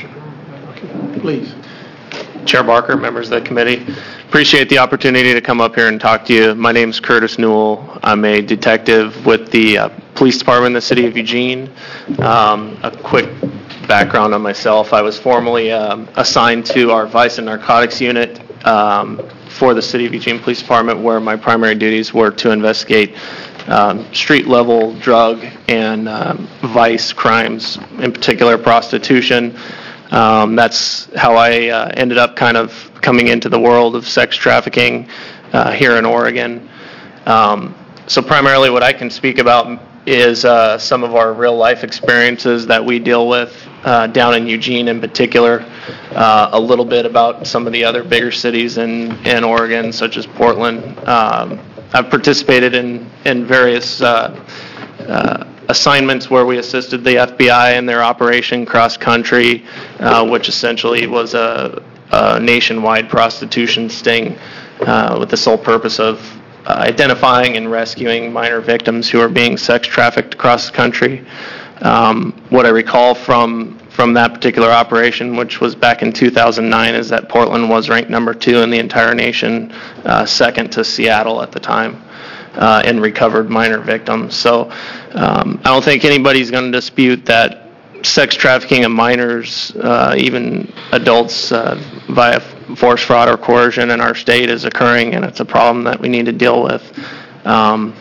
okay, please. Chair Barker, members of the committee, appreciate the opportunity to come up here and talk to you. My name is Curtis Newell. I'm a detective with the uh, Police Department in the City of Eugene. Um, a quick background on myself. I was formerly um, assigned to our Vice and Narcotics Unit um, for the City of Eugene Police Department, where my primary duties were to investigate um, street-level drug and um, vice crimes, in particular prostitution. Um, that's how I uh, ended up kind of coming into the world of sex trafficking uh, here in Oregon. Um, so primarily what I can speak about is uh, some of our real life experiences that we deal with uh, down in Eugene in particular, uh, a little bit about some of the other bigger cities in, in Oregon, such as Portland. Um, I've participated in, in various uh, uh, assignments where we assisted the F B I in their Operation Cross Country, uh, which essentially was a, a nationwide prostitution sting uh, with the sole purpose of uh, identifying and rescuing minor victims who are being sex trafficked across the country. Um, what I recall from from that particular operation, which was back in two thousand nine, is that Portland was ranked number two in the entire nation, uh, second to Seattle at the time. Uh, and recovered minor victims. So um, I don't think anybody's going to dispute that sex trafficking of minors, uh, even adults, uh, via force, fraud, or coercion in our state is occurring, and it's a problem that we need to deal with. Um,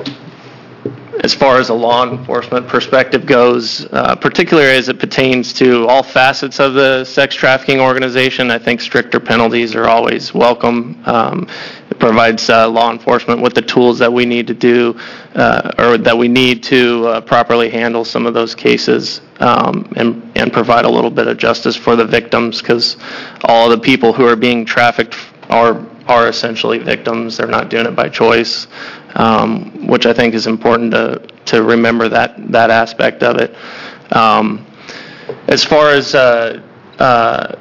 as far as a law enforcement perspective goes, uh, particularly as it pertains to all facets of the sex trafficking organization, I think stricter penalties are always welcome. Um, it provides uh, law enforcement with the tools that we need to do, uh, or that we need to uh, properly handle some of those cases, um, and, and provide a little bit of justice for the victims, because all of the people who are being trafficked are are essentially victims. They're not doing it by choice, um, which I think is important to to remember that that aspect of it. Um, as far as uh, uh,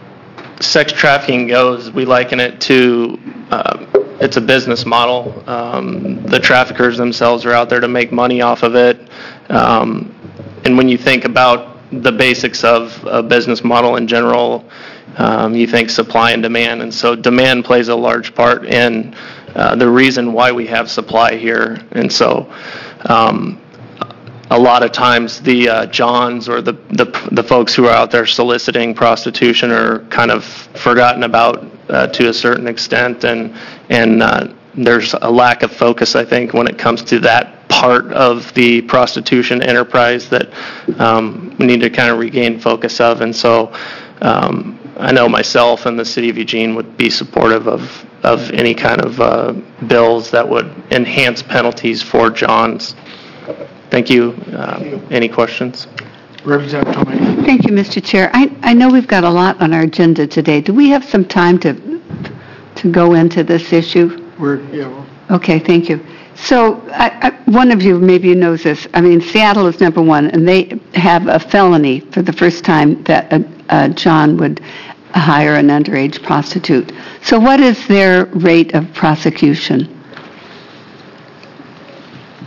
sex trafficking goes, we liken it to uh, it's a business model. Um, the traffickers themselves are out there to make money off of it, um, and when you think about the basics of a business model in general, Um, you think supply and demand, and so demand plays a large part in uh, the reason why we have supply here. And so um, a lot of times the uh, Johns or the, the the folks who are out there soliciting prostitution are kind of forgotten about uh, to a certain extent, and and uh, there's a lack of focus, I think, when it comes to that part of the prostitution enterprise that um, we need to kind of regain focus of. And so um, I know myself and the City of Eugene would be supportive of, of any kind of uh, bills that would enhance penalties for Johns. Thank you. Uh, any questions? Representative Tomei. Thank you, Mister Chair. I, I know we've got a lot on our agenda today. Do we have some time to to go into this issue? We're, yeah. Well. Okay, thank you. So I, I, one of you, maybe knows this. I mean, Seattle is number one, and they have a felony for the first time that a, a John would hire an underage prostitute. So what is their rate of prosecution?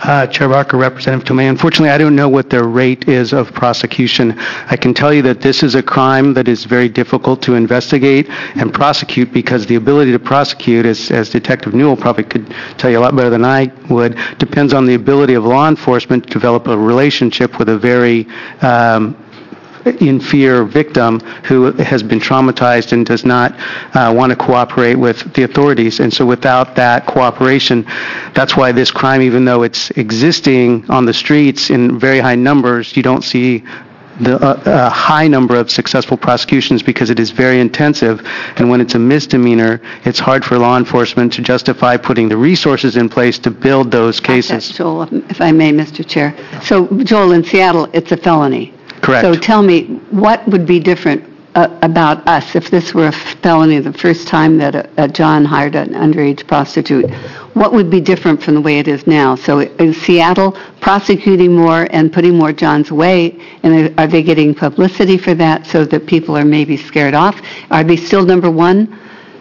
Uh, Chair Barker, Representative Tomei, unfortunately, I don't know what their rate is of prosecution. I can tell you that this is a crime that is very difficult to investigate and prosecute because the ability to prosecute, as, as Detective Newell probably could tell you a lot better than I would, depends on the ability of law enforcement to develop a relationship with a very um, in fear victim who has been traumatized and does not uh, want to cooperate with the authorities. And so without that cooperation, that's why this crime, even though it's existing on the streets in very high numbers, you don't see the uh, uh, high number of successful prosecutions because it is very intensive. And when it's a misdemeanor, it's hard for law enforcement to justify putting the resources in place to build those cases. Joel, if I may, Mister Chair. So, Joel, in Seattle, it's a felony. Correct. So tell me, what would be different uh, about us if this were a felony the first time that uh, uh, John hired an underage prostitute? What would be different from the way it is now? So is Seattle prosecuting more and putting more Johns away, and are they getting publicity for that so that people are maybe scared off? Are they still number one?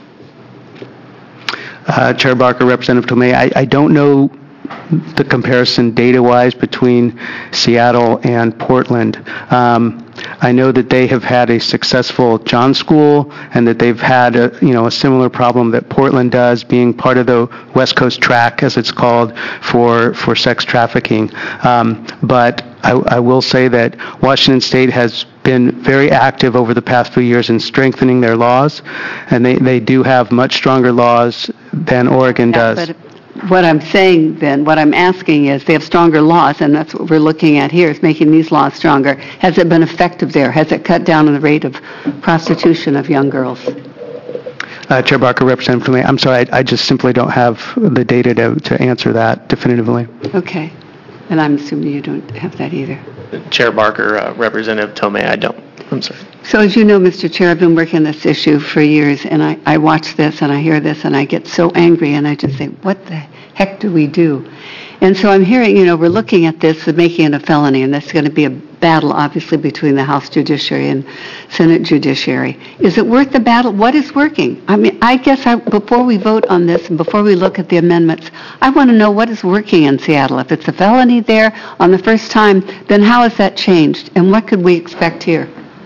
Uh, Chair Barker, Representative Tomei, I, I don't know the comparison data-wise between Seattle and Portland. Um, I know that they have had a successful John School and that they've had a, you know, a similar problem that Portland does, being part of the West Coast track, as it's called, for, for sex trafficking. Um, but I, I will say that Washington State has been very active over the past few years in strengthening their laws, and they, they do have much stronger laws than Oregon Yeah, does. but what I'm saying then, what I'm asking is, they have stronger laws, and that's what we're looking at here, is making these laws stronger. Has it been effective there? Has it cut down on the rate of prostitution of young girls? Uh, Chair Barker, Representative Tomei, I'm sorry, I, I just simply don't have the data to, to answer that definitively. Okay. And I'm assuming you don't have that either. Chair Barker, uh, Representative Tomei, I don't. I'm sorry. So as you know, Mister Chair, I've been working this issue for years, and I, I watch this and I hear this and I get so angry and I just say, what the heck do we do? And so I'm hearing, you know, we're looking at this and making it a felony, and that's going to be a battle, obviously, between the House Judiciary and Senate Judiciary. Is it worth the battle? What is working? I mean, I guess I, before we vote on this and before we look at the amendments, I want to know what is working in Seattle. If it's a felony there on the first time, then how has that changed? And what could we expect here?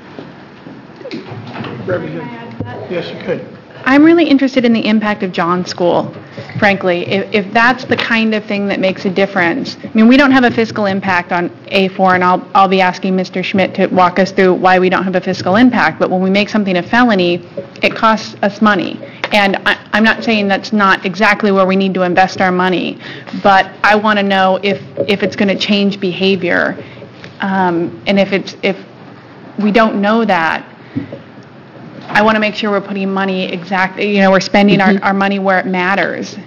Yes, you could. I'm really interested in the impact of John School, frankly. If, if that's the kind of thing that makes a difference. I mean, we don't have a fiscal impact on A four, and I'll, I'll be asking Mister Schmidt to walk us through why we don't have a fiscal impact. But when we make something a felony, it costs us money. And I, I'm not saying that's not exactly where we need to invest our money, but I want to know if, if it's going to change behavior. Um, and if it's if we don't know that, I want to make sure we're putting money exactly, you know, we're spending our, our money where it matters.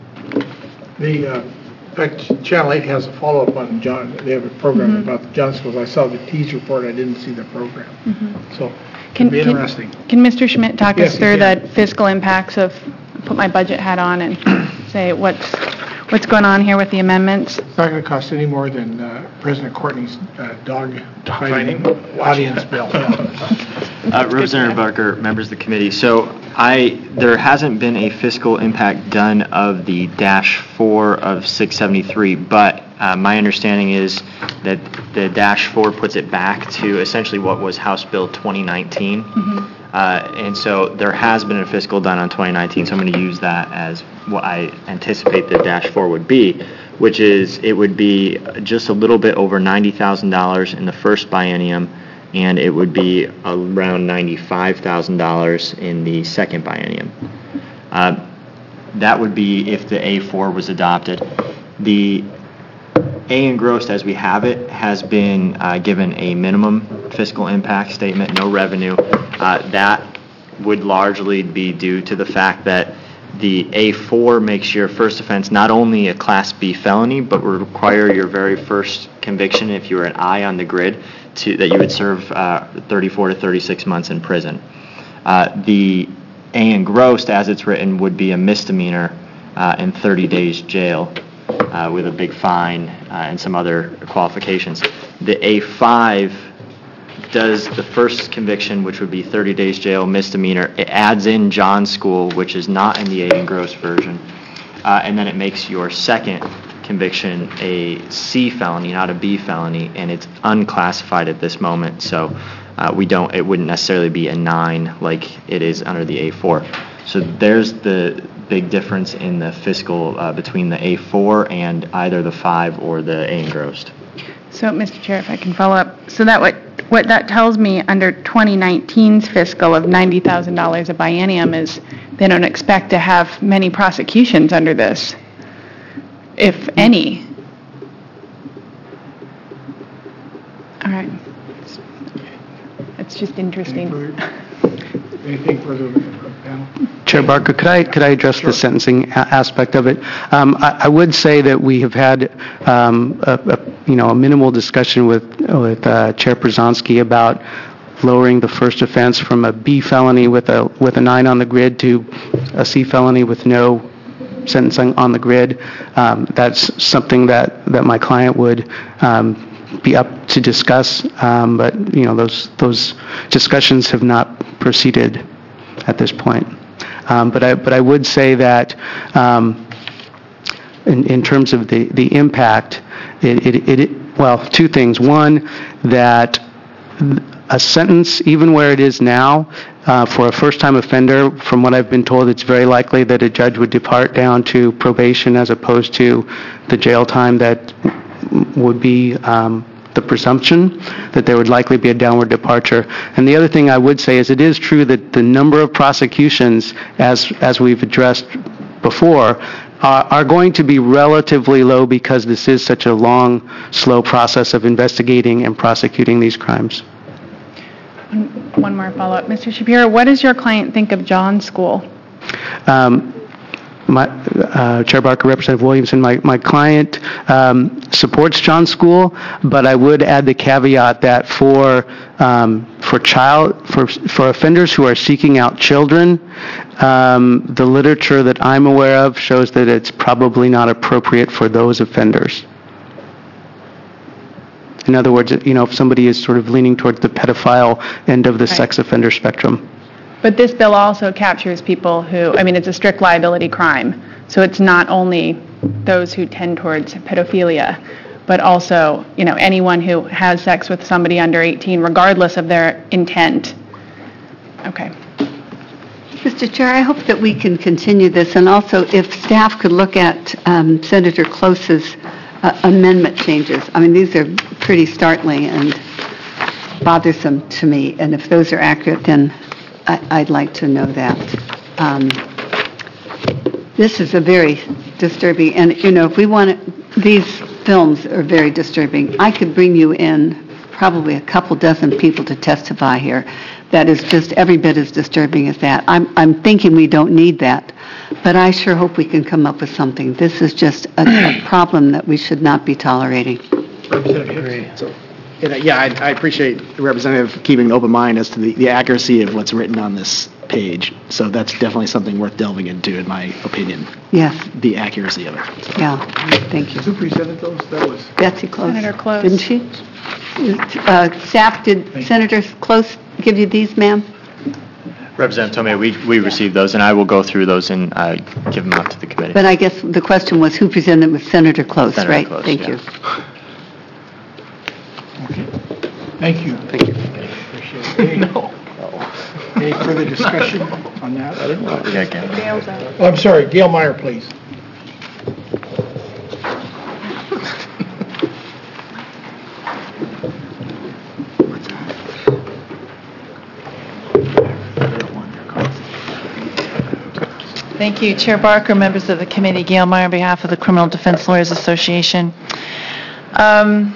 The, uh, in fact, Channel eight has a follow-up on John. They have a program mm-hmm. about the John Schools. I saw the teaser report. I didn't see the program. Mm-hmm. So can, it'll be can, interesting. Can Mister Schmidt talk yes, us through the fiscal impacts of, put my budget hat on and say what's what's going on here with the amendments? It's not going to cost any more than uh, President Courtney's uh, dog fighting audience bill. Uh, Representative Barker, members of the committee. So I, there hasn't been a fiscal impact done of the dash four of six seventy-three, but uh, my understanding is that the dash four puts it back to essentially what was House Bill twenty nineteen. Mm-hmm. Uh, and so there has been a fiscal done on twenty nineteen, so I'm going to use that as what I anticipate the dash four would be, which is it would be just a little bit over ninety thousand dollars in the first biennium, and it would be around ninety-five thousand dollars in the second biennium. Uh, that would be if the A four was adopted. The A engrossed as we have it has been uh, given a minimum fiscal impact statement, no revenue. Uh, that would largely be due to the fact that the A four makes your first offense not only a Class B felony, but would require your very first conviction, if you were an I on the grid, to, that you would serve uh, thirty-four to thirty-six months in prison. Uh, the A engrossed, as it's written, would be a misdemeanor uh, and thirty days jail uh, with a big fine uh, and some other qualifications. The A five does the first conviction, which would be thirty days jail, misdemeanor. It adds in John School, which is not in the A engrossed version, uh, and then it makes your second conviction a C felony, not a B felony, and it's unclassified at this moment. So uh, we don't. It wouldn't necessarily be a nine like it is under the A four. So there's the big difference in the fiscal uh, between the A four and either the five or the A engrossed. So, Mister Chair, if I can follow up. So that what what that tells me under twenty nineteen's fiscal of ninety thousand dollars a biennium is they don't expect to have many prosecutions under this, if any. All right. It's just interesting. Anything further, panel? Chair Barker, could I could I address sure. the sentencing a- aspect of it? Um, I, I would say that we have had um, a, a you know a minimal discussion with with uh, Chair Przanski about lowering the first offense from a B felony with a with a nine on the grid to a C felony with no sentencing on the grid. Um, that's something that, that my client would um, be up to discuss, um, but you know those those discussions have not proceeded at this point. Um, but I but I would say that um, in in terms of the the impact, it, it it well two things. One, that a sentence, even where it is now, uh, for a first-time offender, from what I've been told, it's very likely that a judge would depart down to probation as opposed to the jail time that would be um, the presumption, that there would likely be a downward departure. And the other thing I would say is it is true that the number of prosecutions, as as we've addressed before, are, are going to be relatively low because this is such a long, slow process of investigating and prosecuting these crimes. One more follow-up. Mister Shapiro, what does your client think of John School? Um, my, uh, Chair Barker, Representative Williamson, my, my client um, supports John School, but I would add the caveat that for um, for child for for offenders who are seeking out children, um, the literature that I'm aware of shows that it's probably not appropriate for those offenders. In other words, you know, if somebody is sort of leaning towards the pedophile end of the right. sex offender spectrum. But this bill also captures people who, I mean, it's a strict liability crime. So it's not only those who tend towards pedophilia, but also, you know, anyone who has sex with somebody under eighteen, regardless of their intent. Okay. Mister Chair, I hope that we can continue this, and also if staff could look at um, Senator Close's uh, amendment changes. I mean, these are pretty startling and bothersome to me, and if those are accurate, then I, I'd like to know that. Um, this is a very disturbing, and you know, if we want to, these films are very disturbing. I could bring you in probably a couple dozen people to testify here. That is just every bit as disturbing as that. I'm, I'm thinking we don't need that, but I sure hope we can come up with something. This is just a, a problem that we should not be tolerating. So, and, uh, yeah, I, I appreciate the representative keeping an open mind as to the, the accuracy of what's written on this page. So that's definitely something worth delving into, in my opinion. Yes. The accuracy of it. So. Yeah, thank you. Who presented those? That was Betsy Close. Senator Close. Didn't she? Uh, staff, did Senator Close give you these, ma'am? Representative Tomei, we, we received those, and I will go through those and uh, give them out to the committee. But I guess the question was who presented with Senator Close, Senator right? Close, Thank yeah. you. Okay. Thank you. Thank you. Appreciate it. Any, no. Any further discussion on that? I don't know. Yeah, Gail. Gail's out. Oh, I'm sorry. Gail Meyer, please. Thank you, Chair Barker, members of the committee. Gail Meyer on behalf of the Criminal Defense Lawyers Association. Um,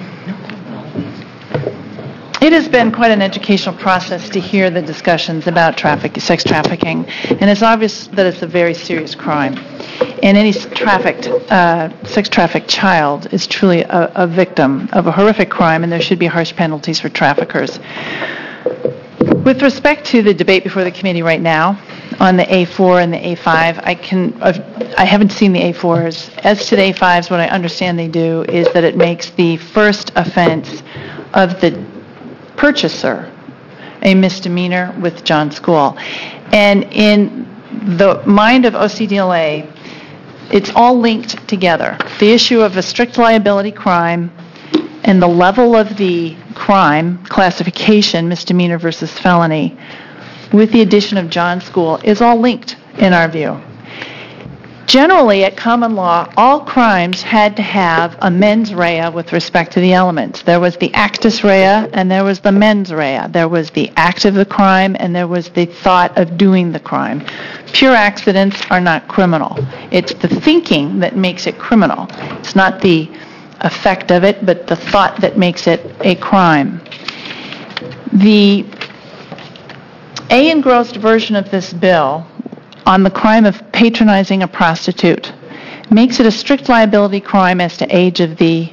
It has been quite an educational process to hear the discussions about traffic, sex trafficking, and it's obvious that it's a very serious crime. And any trafficked, uh, sex trafficked child is truly a, a victim of a horrific crime, and there should be harsh penalties for traffickers. With respect to the debate before the committee right now on the A four and the A five, I can uh, I haven't seen the A fours. As to the A fives, what I understand they do is that it makes the first offense of the purchaser a misdemeanor with John School. And in the mind of O C D L A, it's all linked together. The issue of a strict liability crime and the level of the crime classification, misdemeanor versus felony, with the addition of John School, is all linked in our view. Generally, at common law, all crimes had to have a mens rea with respect to the elements. There was the actus rea and there was the mens rea. There was the act of the crime and there was the thought of doing the crime. Pure accidents are not criminal. It's the thinking that makes it criminal. It's not the effect of it, but the thought that makes it a crime. The A engrossed version of this bill on the crime of patronizing a prostitute makes it a strict liability crime as to age of the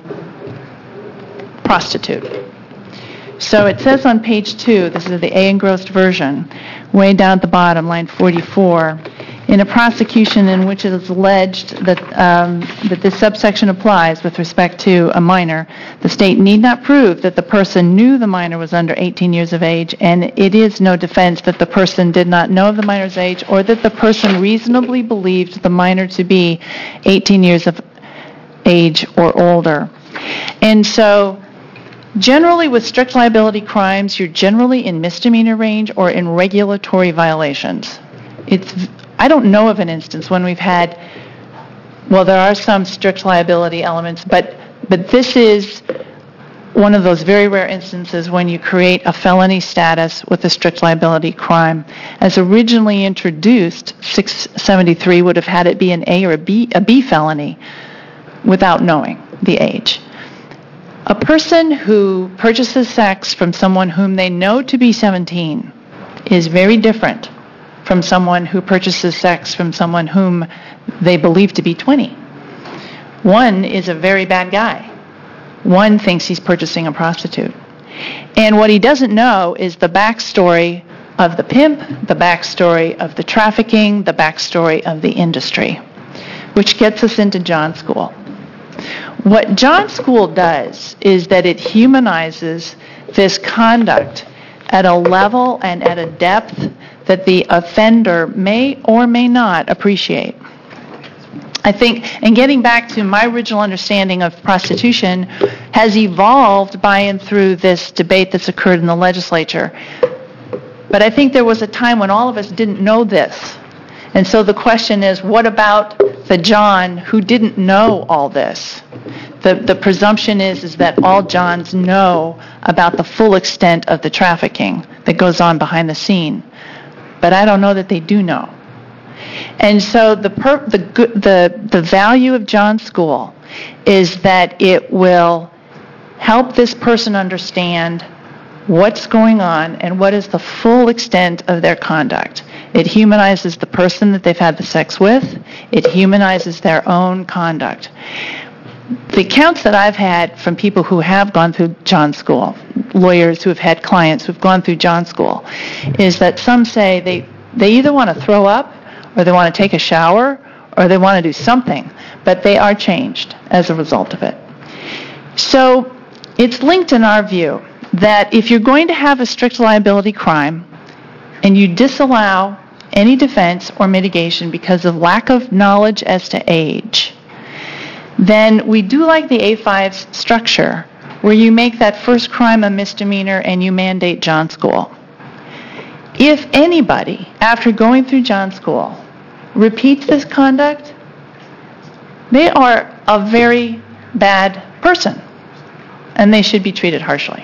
prostitute. So it says on page two, this is the A engrossed version, way down at the bottom, line forty-four, in a prosecution in which it is alleged that, um, that this subsection applies with respect to a minor, the state need not prove that the person knew the minor was under eighteen years of age, and it is no defense that the person did not know of the minor's age or that the person reasonably believed the minor to be eighteen years of age or older. And so generally with strict liability crimes, you're generally in misdemeanor range or in regulatory violations. It's I don't know of an instance when we've had, well, there are some strict liability elements, but but this is one of those very rare instances when you create a felony status with a strict liability crime. As originally introduced, six seventy-three would have had it be an A or a B, a B felony without knowing the age. A person who purchases sex from someone whom they know to be seventeen is very different from someone who purchases sex from someone whom they believe to be twenty. One is a very bad guy. One thinks he's purchasing a prostitute. And what he doesn't know is the backstory of the pimp, the backstory of the trafficking, the backstory of the industry, which gets us into John School. What John School does is that it humanizes this conduct at a level and at a depth that the offender may or may not appreciate. I think, and getting back to my original understanding of prostitution has evolved by and through this debate that's occurred in the legislature. But I think there was a time when all of us didn't know this. And so the question is, what about the John who didn't know all this? The, the presumption is, is that all Johns know about the full extent of the trafficking that goes on behind the scene. But I don't know that they do know. And so the, per, the, the, the value of John School is that it will help this person understand what's going on and what is the full extent of their conduct. It humanizes the person that they've had the sex with. It humanizes their own conduct. The accounts that I've had from people who have gone through John School, lawyers who have had clients who have gone through John School, is that some say they, they either want to throw up or they want to take a shower or they want to do something, but they are changed as a result of it. So it's linked in our view that if you're going to have a strict liability crime and you disallow any defense or mitigation because of lack of knowledge as to age, then we do like the A five's structure where you make that first crime a misdemeanor and you mandate John School. If anybody, after going through John School, repeats this conduct, they are a very bad person and they should be treated harshly.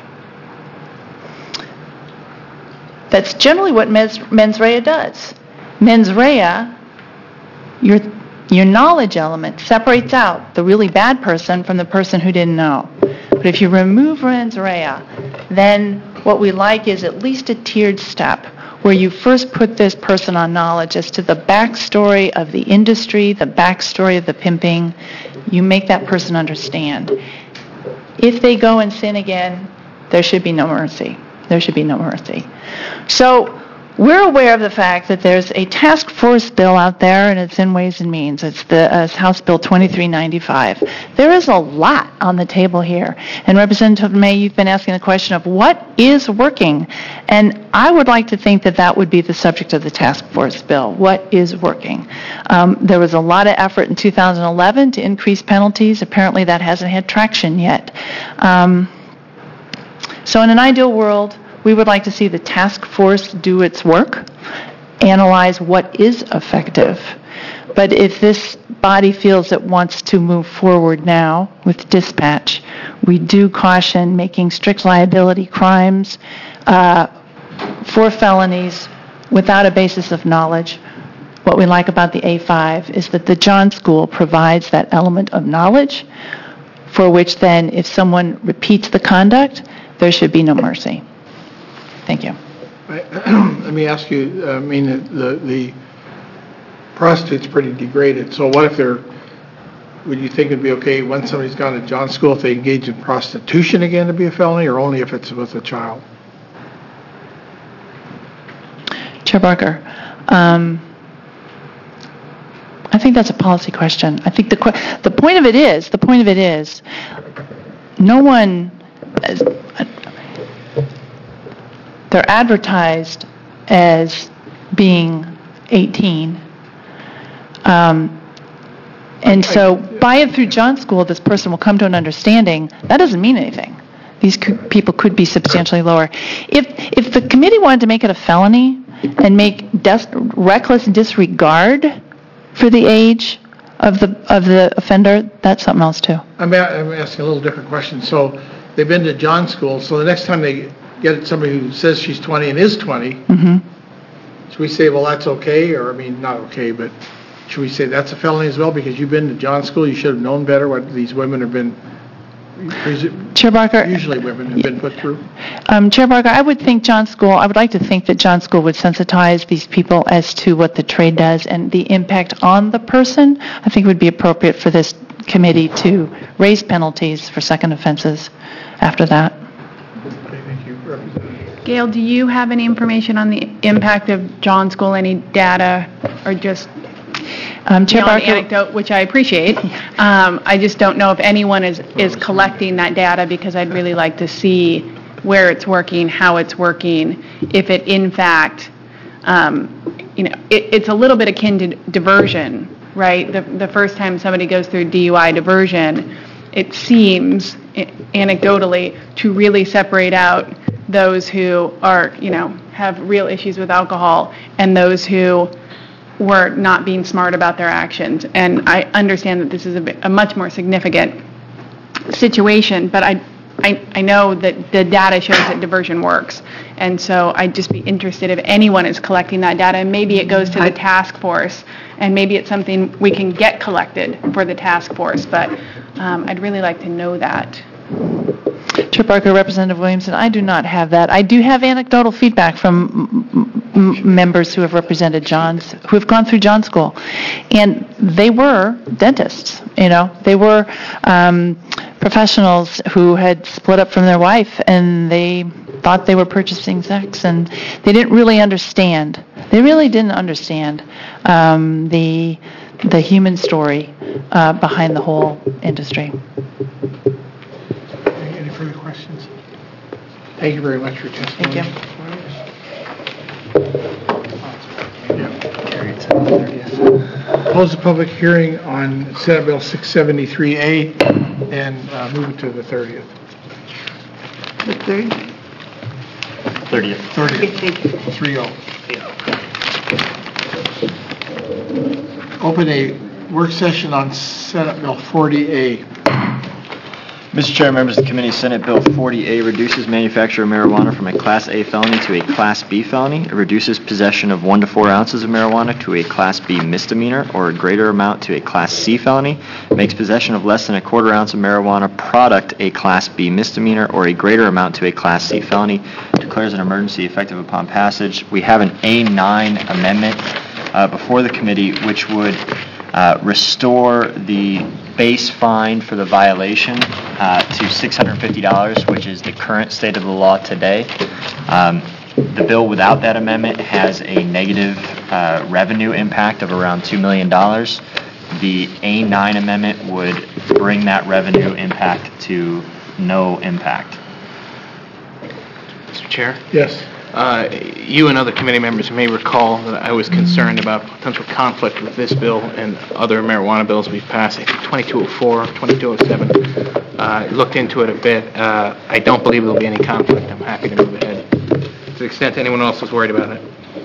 That's generally what mens, mens rea does. Mens rea, your, your knowledge element separates out the really bad person from the person who didn't know. But if you remove mens rea, then what we like is at least a tiered step where you first put this person on knowledge as to the backstory of the industry, the backstory of the pimping. You make that person understand. If they go and sin again, there should be no mercy. There should be no mercy. So we're aware of the fact that there's a task force bill out there, and it's in Ways and Means. It's the uh, House Bill twenty-three ninety-five. There is a lot on the table here. And Representative May, you've been asking the question of what is working. And I would like to think that that would be the subject of the task force bill. What is working? Um, there was a lot of effort in two thousand eleven to increase penalties. Apparently that hasn't had traction yet. Um, so in an ideal world, we would like to see the task force do its work, analyze what is effective. But if this body feels it wants to move forward now with dispatch, we do caution making strict liability crimes uh, for felonies without a basis of knowledge. What we like about the A five is that the John School provides that element of knowledge for which then if someone repeats the conduct, there should be no mercy. Thank you. Let me ask you, I mean, the, the prostitute's pretty degraded, so what if they're, would you think it'd be okay when somebody's gone to John School if they engage in prostitution again to be a felony, or only if it's with a child? Chair Barker, um, I think that's a policy question. I think the que- the point of it is, the point of it is, no one, as, they're advertised as being eighteen. Um, and so by it through John School, this person will come to an understanding. That doesn't mean anything. These could, people could be substantially lower. If if the committee wanted to make it a felony and make des- reckless disregard for the age of the of the offender, that's something else too. I'm, a- I'm asking a little different question. So they've been to John School, so the next time they get somebody who says she's twenty and is twenty, Mm-hmm. should we say, well, that's okay, or, I mean, not okay, but should we say that's a felony as well, because you've been to John School, you should have known better what these women have been, Chair Barker, usually women have been put through? Um, Chair Barker, I would think John School, I would like to think that John School would sensitize these people as to what the trade does and the impact on the person. I think it would be appropriate for this committee to raise penalties for second offenses after that. Okay, thank you. Representative. Gail, do you have any information on the impact of John School, any data, or just Um, Chair beyond Barker, anecdote, which I appreciate? Um, I just don't know if anyone is, is collecting that data, because I'd really like to see where it's working, how it's working, if it in fact, um, you know, it, it's a little bit akin to diversion, right? The, the first time somebody goes through D U I diversion, it seems anecdotally to really separate out those who are, you know, have real issues with alcohol and those who were not being smart about their actions. And I understand that this is a, bit, a much more significant situation, but I, I, I know that the data shows that diversion works. And so I'd just be interested if anyone is collecting that data, and maybe it goes to the task force, and maybe it's something we can get collected for the task force, but um, I'd really like to know that. Chair Barker, Representative Williamson, I do not have that. I do have anecdotal feedback from m- m- members who have represented John's, who have gone through John School, and they were dentists. You know, they were um, professionals who had split up from their wife, and they thought they were purchasing sex, and they didn't really understand. They really didn't understand um, the the human story uh, behind the whole industry. Any further questions? Thank you very much for your testimony. Thank you. Close the public hearing on Senate Bill six seventy-three A and uh, move it to the thirtieth. The third? thirtieth. thirtieth. three oh. Open a work session on Senate Bill forty A. Mister Chair, members of the committee, Senate Bill forty A reduces manufacture of marijuana from a Class A felony to a Class B felony. It reduces possession of one to four ounces of marijuana to a Class B misdemeanor or a greater amount to a Class C felony. It makes possession of less than a quarter ounce of marijuana product a Class B misdemeanor or a greater amount to a Class C felony. Declares an emergency effective upon passage. We have an A nine amendment uh, before the committee, which would uh, restore the base fine for the violation uh, to six hundred fifty dollars, which is the current state of the law today. Um, The bill without that amendment has a negative uh, revenue impact of around two million dollars. The A nine amendment would bring that revenue impact to no impact. Mister Chair? Yes. Uh, You and other committee members may recall that I was concerned about potential conflict with this bill and other marijuana bills we've passed, I think twenty-two oh four, twenty-two oh seven. Uh, Looked into it a bit. Uh, I don't believe there'll be any conflict. I'm happy to move ahead. To the extent anyone else is worried about it.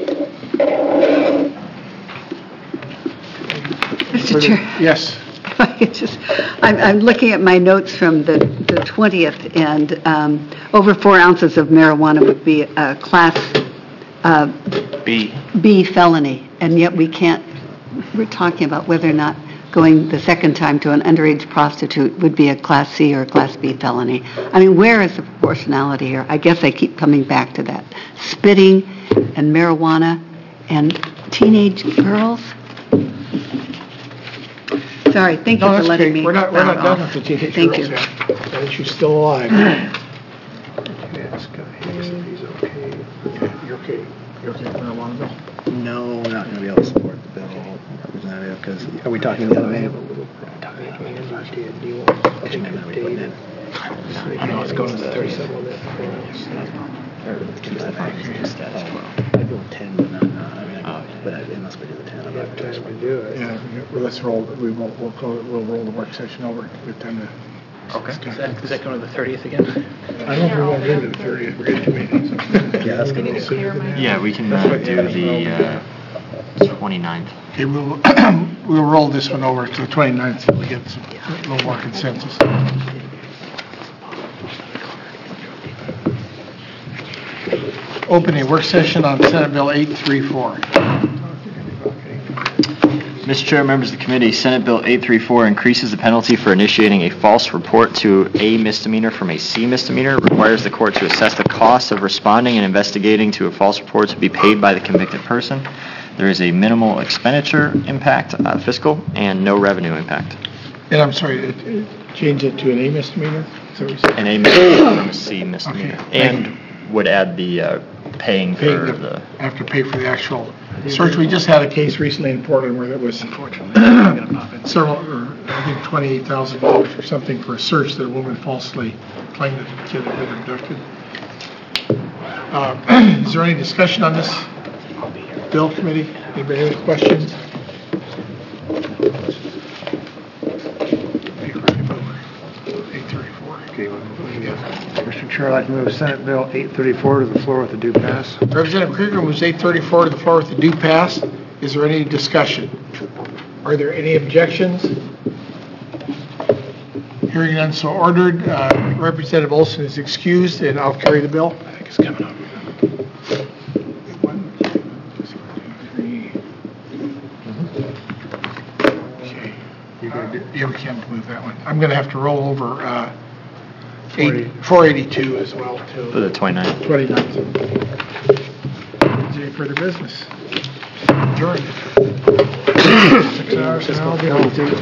Mister Chair. Yes. If I could just, I'm, I'm looking at my notes from the, the twentieth, and um, over four ounces of marijuana would be a Class uh, B. B felony, and yet we can't, we're talking about whether or not going the second time to an underage prostitute would be a Class C or a Class B felony. I mean, where is the proportionality here? I guess I keep coming back to that. Spitting and marijuana and teenage girls? Sorry, thank you No, for that's letting okay. me. We're not, we're not bow done off. with the teenage Thank girls you. yet. That issue's still alive. Ask Hayes if he's okay. You're okay. You're okay with marijuana bill? No, we're not going to be able to support the bill, Representative, because, are we talking the other name? Which amendment are we putting in? I know it's going to the thirty-seven. I go ten, but not, not, I mean, I go, but I- unless we do the ten, I'm not. Time we do it. Yeah, well, let's roll, we will, we'll, close- we'll roll the work session over. We have time to. Okay. Is that, is that going to the thirtieth again? I don't know if we want to do the thirtieth. We're getting too many things. Yeah, that's going to be sooner. Yeah, we can That's uh, what- do the uh, twenty-ninth. Okay, we'll, we'll roll this one over to the twenty-ninth so we get some, a little more consensus. Opening work session on Senate Bill eight thirty-four. Mister Chair, members of the committee, Senate Bill eight thirty-four increases the penalty for initiating a false report to a misdemeanor from a C misdemeanor, requires the court to assess the cost of responding and investigating to a false report to be paid by the convicted person. There is a minimal expenditure impact, uh, fiscal, and no revenue impact. And I'm sorry, it- it- change it to an A misdemeanor? Is that what you said? An A misdemeanor from a C misdemeanor. Okay, thank And would add the uh, paying Pay for the- the... Have to pay for the actual search. We just had a case recently in Portland where there was several, or I think twenty-eight thousand dollars or something for a search that a woman falsely claimed that the kid had been abducted. Uh, Is there any discussion on this bill, committee? Anybody have any questions? eight thirty-four. Okay, well, Mister Chair, I'd like to move Senate Bill eight thirty-four to the floor with a due pass. Representative Krieger moves eight thirty-four to the floor with a due pass. Is there any discussion? Are there any objections? Hearing none, so ordered. Uh, Representative Olson is excused, and I'll carry the bill. I think it's coming up. One, two, three. Okay. Uh, Yeah, we can't move that one. I'm going to have to roll over uh, eight- four eighty-two as well, too. For the twenty-ninth. twenty-ninth. Is there any further business? Adjourned. Six hours, and I'll be able to